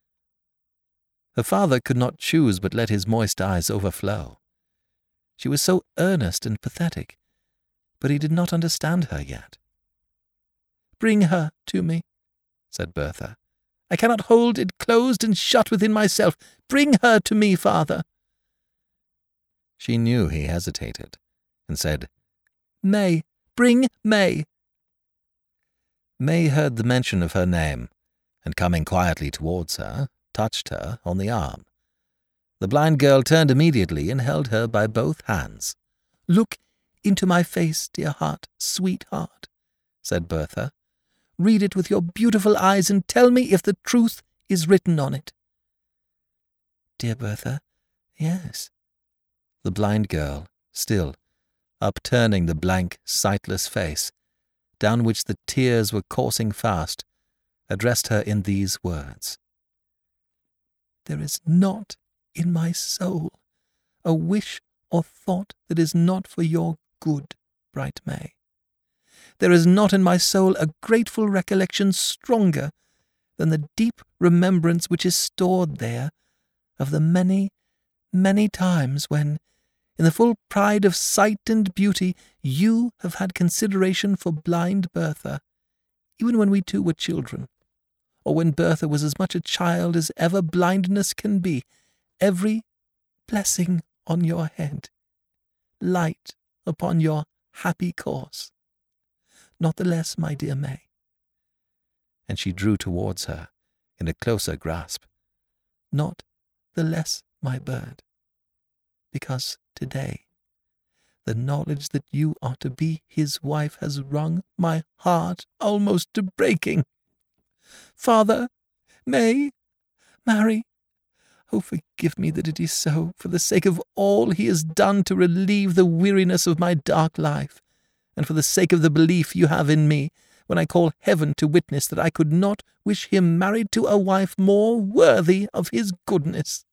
Her father could not choose but let his moist eyes overflow. She was so earnest and pathetic, but he did not understand her yet. "Bring her to me," said Bertha. "I cannot hold it closed and shut within myself. Bring her to me, father." She knew he hesitated, and said, "May, bring May." May heard the mention of her name, and coming quietly towards her, touched her on the arm. The blind girl turned immediately and held her by both hands. "Look into my face, dear heart, sweetheart," said Bertha. "Read it with your beautiful eyes and tell me if the truth is written on it." "Dear Bertha, yes." The blind girl, still, upturning the blank, sightless face, down which the tears were coursing fast, addressed her in these words. "There is not in my soul a wish or thought that is not for your good, bright May. There is not in my soul a grateful recollection stronger than the deep remembrance which is stored there of the many, many times when, in the full pride of sight and beauty, you have had consideration for blind Bertha, even when we two were children, or when Bertha was as much a child as ever blindness can be. Every blessing on your head, light upon your happy course. Not the less, my dear May." And she drew towards her in a closer grasp. "Not the less, my bird, because today the knowledge that you are to be his wife has wrung my heart almost to breaking. Father, May, marry. Oh, forgive me that it is so, for the sake of all he has done to relieve the weariness of my dark life, and for the sake of the belief you have in me, when I call heaven to witness that I could not wish him married to a wife more worthy of his goodness."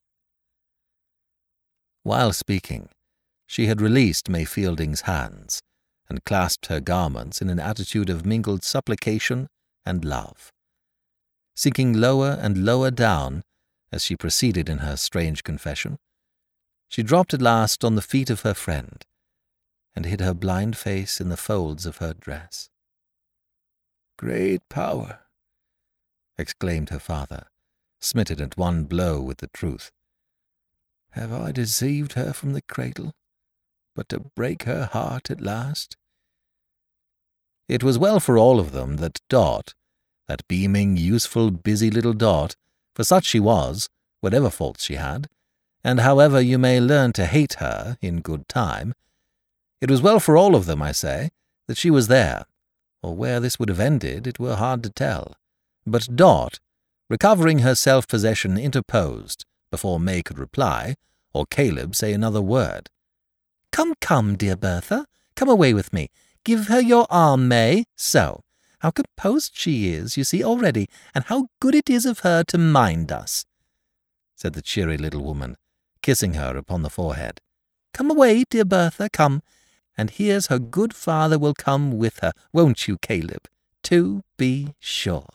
While speaking, she had released May Fielding's hands, and clasped her garments in an attitude of mingled supplication and love. Sinking lower and lower down, as she proceeded in her strange confession, she dropped at last on the feet of her friend, and hid her blind face in the folds of her dress. "Great power!" exclaimed her father, smitten at one blow with the truth. "Have I deceived her from the cradle, but to break her heart at last?" It was well for all of them that Dot, that beaming, useful, busy little Dot, for such she was, whatever faults she had, and however you may learn to hate her in good time, it was well for all of them, I say, that she was there, or where this would have ended it were hard to tell. But Dot, recovering her self-possession, interposed, before May could reply, or Caleb say another word. "Come, come, dear Bertha, come away with me. Give her your arm, May. So. How composed she is, you see, already, and how good it is of her to mind us," said the cheery little woman, kissing her upon the forehead. "Come away, dear Bertha, come, and here's her good father will come with her, won't you, Caleb? To be sure."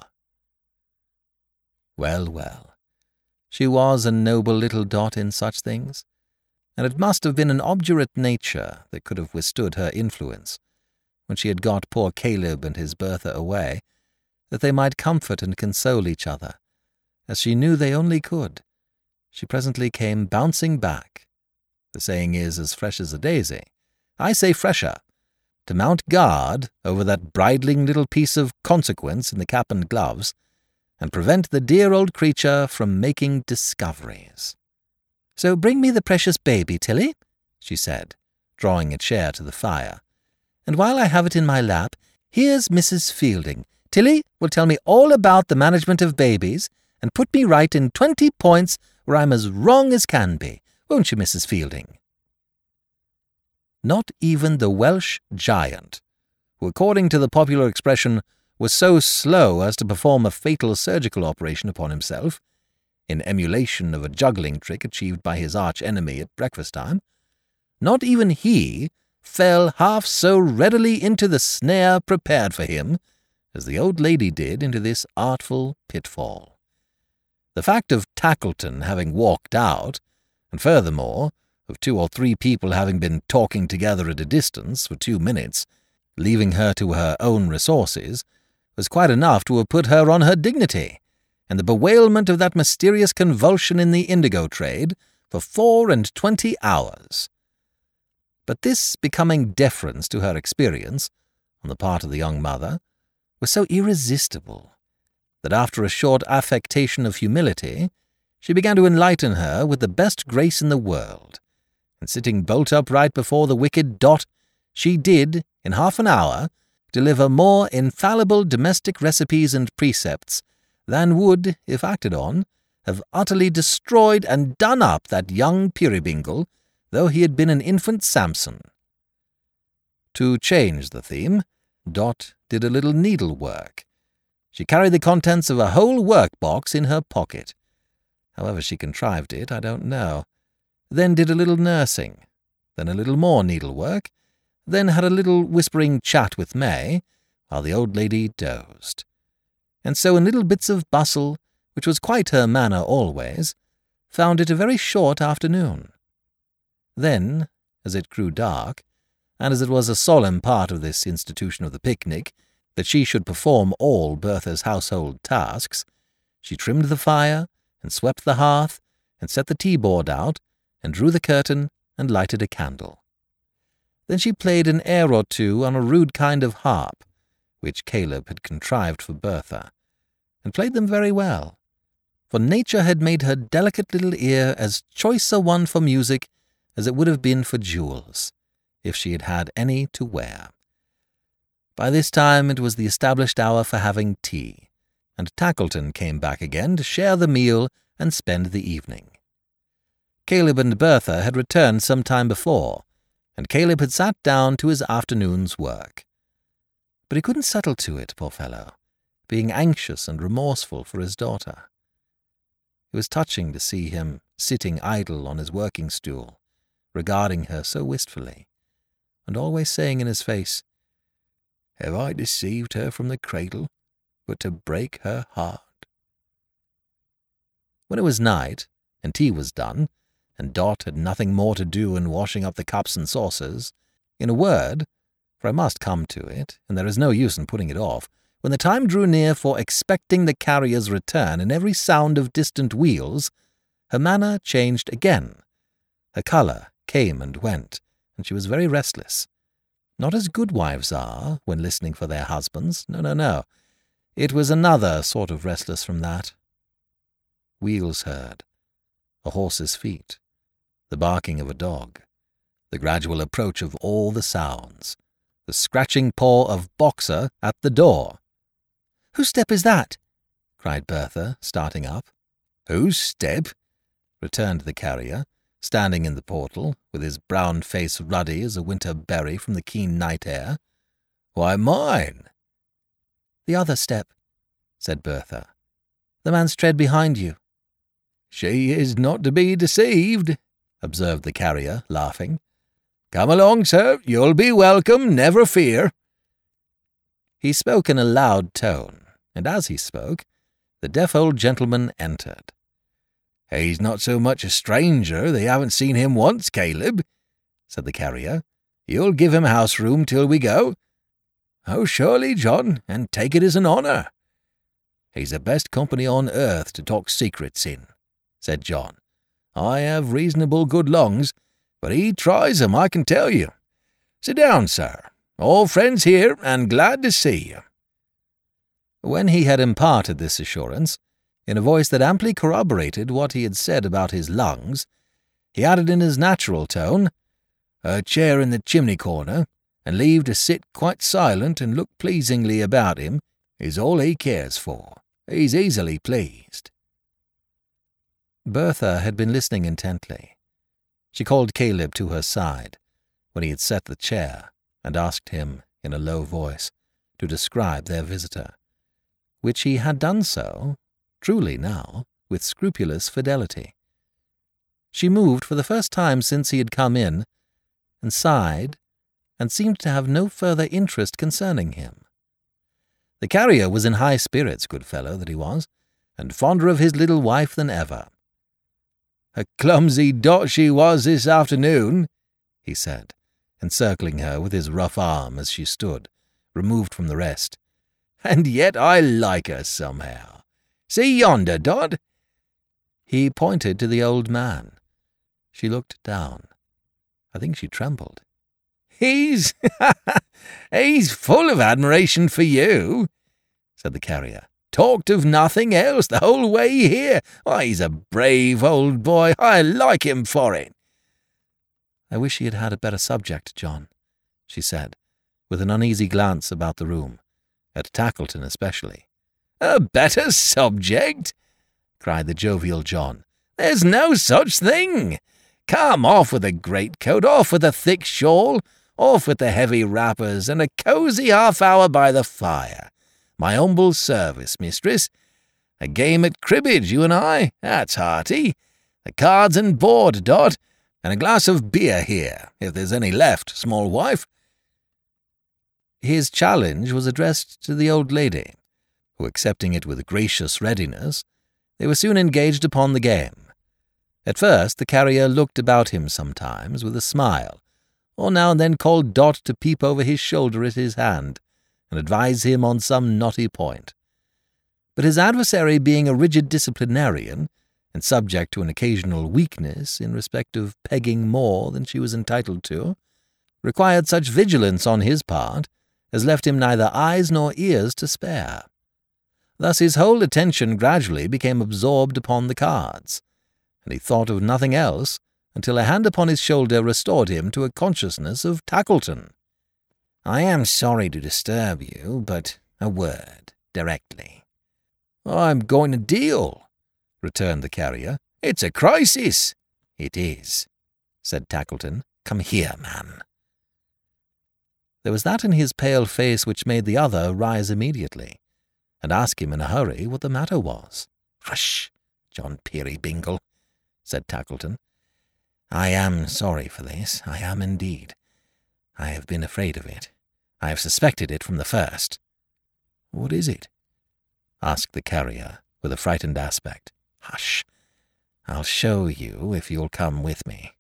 Well, well, she was a noble little Dot in such things, and it must have been an obdurate nature that could have withstood her influence, when she had got poor Caleb and his Bertha away, that they might comfort and console each other, as she knew they only could. She presently came bouncing back. The saying is as fresh as a daisy. I say fresher. To mount guard over that bridling little piece of consequence in the cap and gloves, and prevent the dear old creature from making discoveries. "So bring me the precious baby, Tilly," she said, drawing a chair to the fire. "And while I have it in my lap, here's Missus Fielding. Tilly will tell me all about the management of babies, and put me right in twenty points where I'm as wrong as can be, won't you, Missus Fielding?" Not even the Welsh giant, who, according to the popular expression, was so slow as to perform a fatal surgical operation upon himself, in emulation of a juggling trick achieved by his arch-enemy at breakfast-time, not even he fell half so readily into the snare prepared for him as the old lady did into this artful pitfall. The fact of Tackleton having walked out, and furthermore, of two or three people having been talking together at a distance for two minutes, leaving her to her own resources, was quite enough to have put her on her dignity, and the bewailment of that mysterious convulsion in the indigo trade for four and twenty hours. But this becoming deference to her experience, on the part of the young mother, was so irresistible, that after a short affectation of humility, she began to enlighten her with the best grace in the world, and sitting bolt upright before the wicked Dot, she did, in half an hour, deliver more infallible domestic recipes and precepts than would, if acted on, have utterly destroyed and done up that young Peerybingle, though he had been an infant Samson. To change the theme, Dot did a little needlework. She carried the contents of a whole work-box in her pocket. However she contrived it, I don't know. Then did a little nursing, then a little more needlework, then had a little whispering chat with May, while the old lady dozed. And so in little bits of bustle, which was quite her manner always, found it a very short afternoon. Then, as it grew dark, and as it was a solemn part of this institution of the picnic that she should perform all Bertha's household tasks, she trimmed the fire, and swept the hearth, and set the tea-board out, and drew the curtain, and lighted a candle. Then she played an air or two on a rude kind of harp, which Caleb had contrived for Bertha, and played them very well, for nature had made her delicate little ear as choice a one for music as it would have been for jewels, if she had had any to wear. By this time it was the established hour for having tea, and Tackleton came back again to share the meal and spend the evening. Caleb and Bertha had returned some time before, and Caleb had sat down to his afternoon's work. But he couldn't settle to it, poor fellow, being anxious and remorseful for his daughter. It was touching to see him sitting idle on his working-stool, regarding her so wistfully, and always saying in his face, "Have I deceived her from the cradle, but to break her heart?" When it was night, and tea was done, and Dot had nothing more to do in washing up the cups and saucers, in a word, for I must come to it, and there is no use in putting it off, when the time drew near for expecting the carrier's return and every sound of distant wheels, her manner changed again. Her colour came and went, and she was very restless. Not as good wives are, when listening for their husbands. No, no, no. It was another sort of restless from that. Wheels heard, a horse's feet, the barking of a dog, the gradual approach of all the sounds, the scratching paw of Boxer at the door. "Whose step is that?" cried Bertha, starting up. "Whose step?" returned the carrier, standing in the portal, with his brown face ruddy as a winter berry from the keen night air. "Why, mine." "The other step," said Bertha. "The man's tread behind you." "She is not to be deceived," observed the carrier, laughing. "Come along, sir, you'll be welcome, never fear." He spoke in a loud tone, and as he spoke, the deaf old gentleman entered. "He's not so much a stranger they haven't seen him once, Caleb," said the carrier. "You'll give him house-room till we go?" "Oh, surely, John, and take it as an honour." "He's the best company on earth to talk secrets in," said John. "I have reasonable good lungs, but he tries 'em, I can tell you. Sit down, sir. All friends here, and glad to see you." When he had imparted this assurance, in a voice that amply corroborated what he had said about his lungs, he added in his natural tone, "A chair in the chimney-corner, and leave to sit quite silent and look pleasingly about him, is all he cares for. He's easily pleased." Bertha had been listening intently. She called Caleb to her side when he had set the chair and asked him, in a low voice, to describe their visitor, which he had done so, truly now, with scrupulous fidelity. She moved for the first time since he had come in, and sighed, and seemed to have no further interest concerning him. The carrier was in high spirits, good fellow that he was, and fonder of his little wife than ever. "A clumsy dot she was this afternoon," he said, encircling her with his rough arm as she stood, removed from the rest. "And yet I like her somehow. See yonder, Dot." He pointed to the old man. She looked down. I think she trembled. He's, he's full of admiration for you," said the carrier. "Talked of nothing else the whole way here. Why, he's a brave old boy. I like him for it." "I wish he had had a better subject, John," she said, with an uneasy glance about the room, at Tackleton especially. "A better subject?" cried the jovial John. "There's no such thing. Come, off with the greatcoat, off with the thick shawl, off with the heavy wrappers, and a cosy half-hour by the fire. My humble service, mistress. A game at cribbage, you and I. That's hearty. The cards and board, Dot, and a glass of beer here, if there's any left, small wife." His challenge was addressed to the old lady, who, accepting it with gracious readiness, they were soon engaged upon the game. At first the carrier looked about him sometimes with a smile, or now and then called Dot to peep over his shoulder at his hand, and advise him on some knotty point. But his adversary, being a rigid disciplinarian, and subject to an occasional weakness in respect of pegging more than she was entitled to, required such vigilance on his part as left him neither eyes nor ears to spare. Thus his whole attention gradually became absorbed upon the cards, and he thought of nothing else until a hand upon his shoulder restored him to a consciousness of Tackleton. "I am sorry to disturb you, but a word, directly." "I'm going to deal," returned the carrier. "It's a crisis." "It is," said Tackleton. "Come here, man." There was that in his pale face which made the other rise immediately, and ask him in a hurry what the matter was. "Hush, John Peerybingle," said Tackleton. "I am sorry for this. I am indeed. I have been afraid of it. I have suspected it from the first." "What is it?" asked the carrier, with a frightened aspect. "Hush. I'll show you if you'll come with me."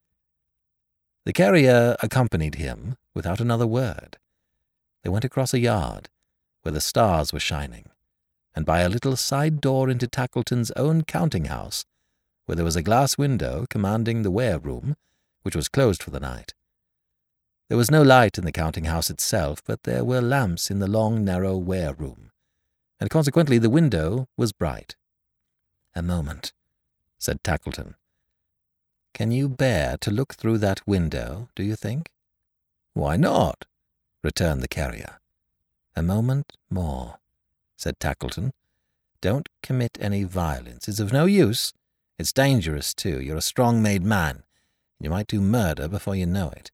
The carrier accompanied him without another word. They went across a yard, where the stars were shining, and by a little side door into Tackleton's own counting-house, where there was a glass window commanding the ware-room, which was closed for the night. There was no light in the counting-house itself, but there were lamps in the long, narrow ware-room, and consequently the window was bright. "A moment," said Tackleton. "Can you bear to look through that window, do you think?" "Why not?" returned the carrier. "A moment more," said Tackleton. "Don't commit any violence. It's of no use. It's dangerous, too. You're a strong-made man, and you might do murder before you know it."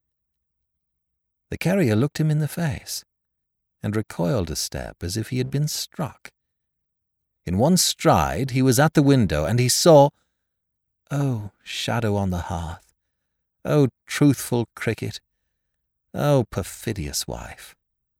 The carrier looked him in the face, and recoiled a step as if he had been struck. In one stride he was at the window, and he saw— Oh, shadow on the hearth! Oh, truthful cricket! Oh, perfidious wife!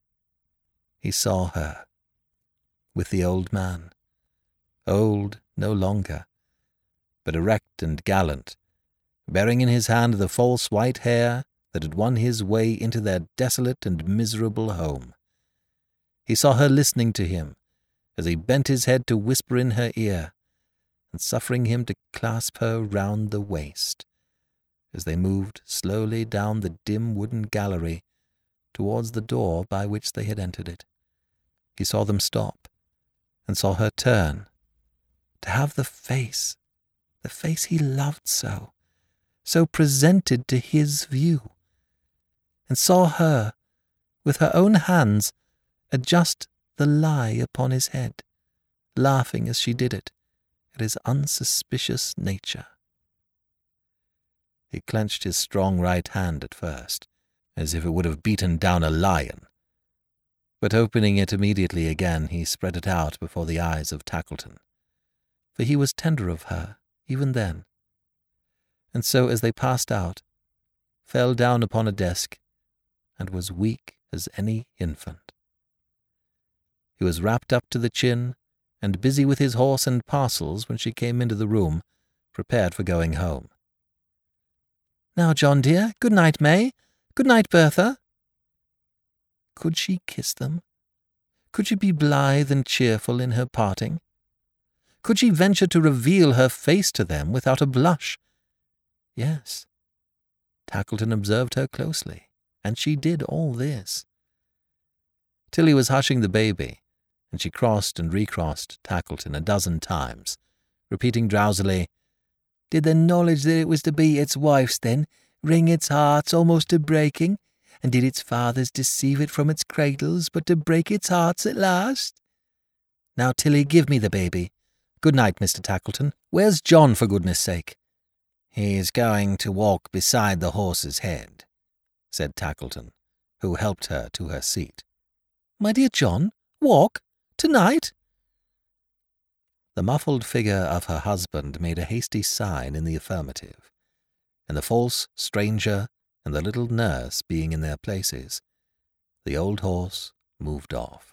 He saw her, with the old man, old no longer, but erect and gallant, bearing in his hand the false white hair that had won his way into their desolate and miserable home. He saw her listening to him as he bent his head to whisper in her ear, and suffering him to clasp her round the waist, as they moved slowly down the dim wooden gallery towards the door by which they had entered it. He saw them stop, and saw her turn, to have the face, the face he loved so, so presented to his view, and saw her, with her own hands, adjust the lie upon his head, laughing as she did it, at his unsuspicious nature. He clenched his strong right hand at first, as if it would have beaten down a lion, but opening it immediately again, he spread it out before the eyes of Tackleton, for he was tender of her even then, and so as they passed out, fell down upon a desk and was weak as any infant. He was wrapped up to the chin and busy with his horse and parcels when she came into the room, prepared for going home. "Now, John dear, good night, May. Good night, Bertha." Could she kiss them? Could she be blithe and cheerful in her parting? Could she venture to reveal her face to them without a blush? Yes. Tackleton observed her closely, and she did all this. Tilly was hushing the baby, and she crossed and recrossed Tackleton a dozen times, repeating drowsily, "Did the knowledge that it was to be its wife's, then, wring its hearts almost to breaking? And did its fathers deceive it from its cradles, but to break its hearts at last? Now, Tilly, give me the baby. Good night, Mister Tackleton. Where's John, for goodness sake?" "He's going to walk beside the horse's head," said Tackleton, who helped her to her seat. "My dear John, walk? Tonight?" The muffled figure of her husband made a hasty sign in the affirmative, and the false stranger and the little nurse being in their places, the old horse moved off.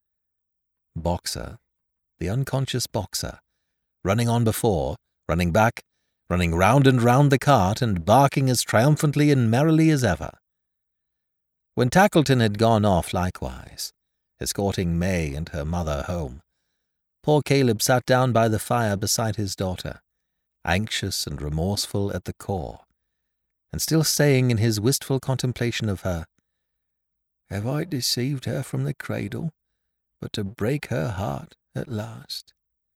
Boxer, the unconscious Boxer, running on before, running back, running round and round the cart, and barking as triumphantly and merrily as ever. When Tackleton had gone off likewise, escorting May and her mother home, poor Caleb sat down by the fire beside his daughter, anxious and remorseful at the core, and still saying in his wistful contemplation of her, "Have I deceived her from the cradle, but to break her heart at last?"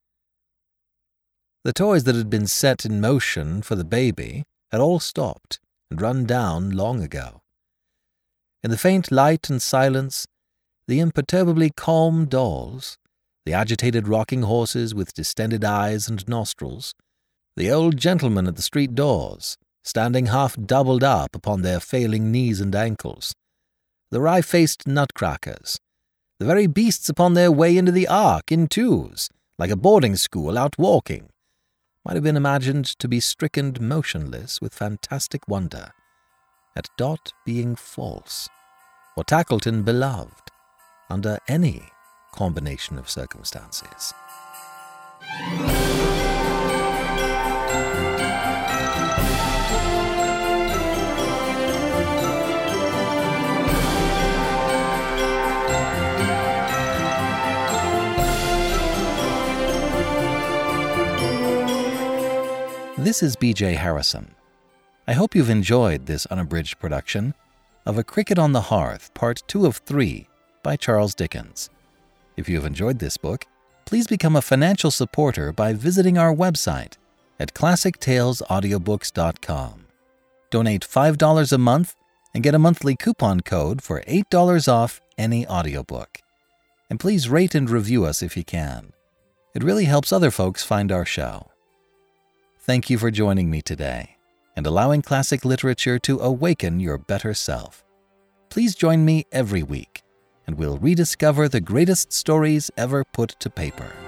The toys that had been set in motion for the baby had all stopped and run down long ago. In the faint light and silence, the imperturbably calm dolls, the agitated rocking horses with distended eyes and nostrils, the old gentlemen at the street doors, standing half doubled up upon their failing knees and ankles, the wry-faced nutcrackers, the very beasts upon their way into the ark in twos, like a boarding school out walking, might have been imagined to be stricken motionless with fantastic wonder at Dot being false, or Tackleton beloved, under any combination of circumstances. This is B J Harrison. I hope you've enjoyed this unabridged production of A Cricket on the Hearth, Part two of three, by Charles Dickens. If you have enjoyed this book, please become a financial supporter by visiting our website at classic tales audiobooks dot com. Donate five dollars a month and get a monthly coupon code for eight dollars off any audiobook. And please rate and review us if you can. It really helps other folks find our show. Thank you for joining me today and allowing classic literature to awaken your better self. Please join me every week, and we'll rediscover the greatest stories ever put to paper.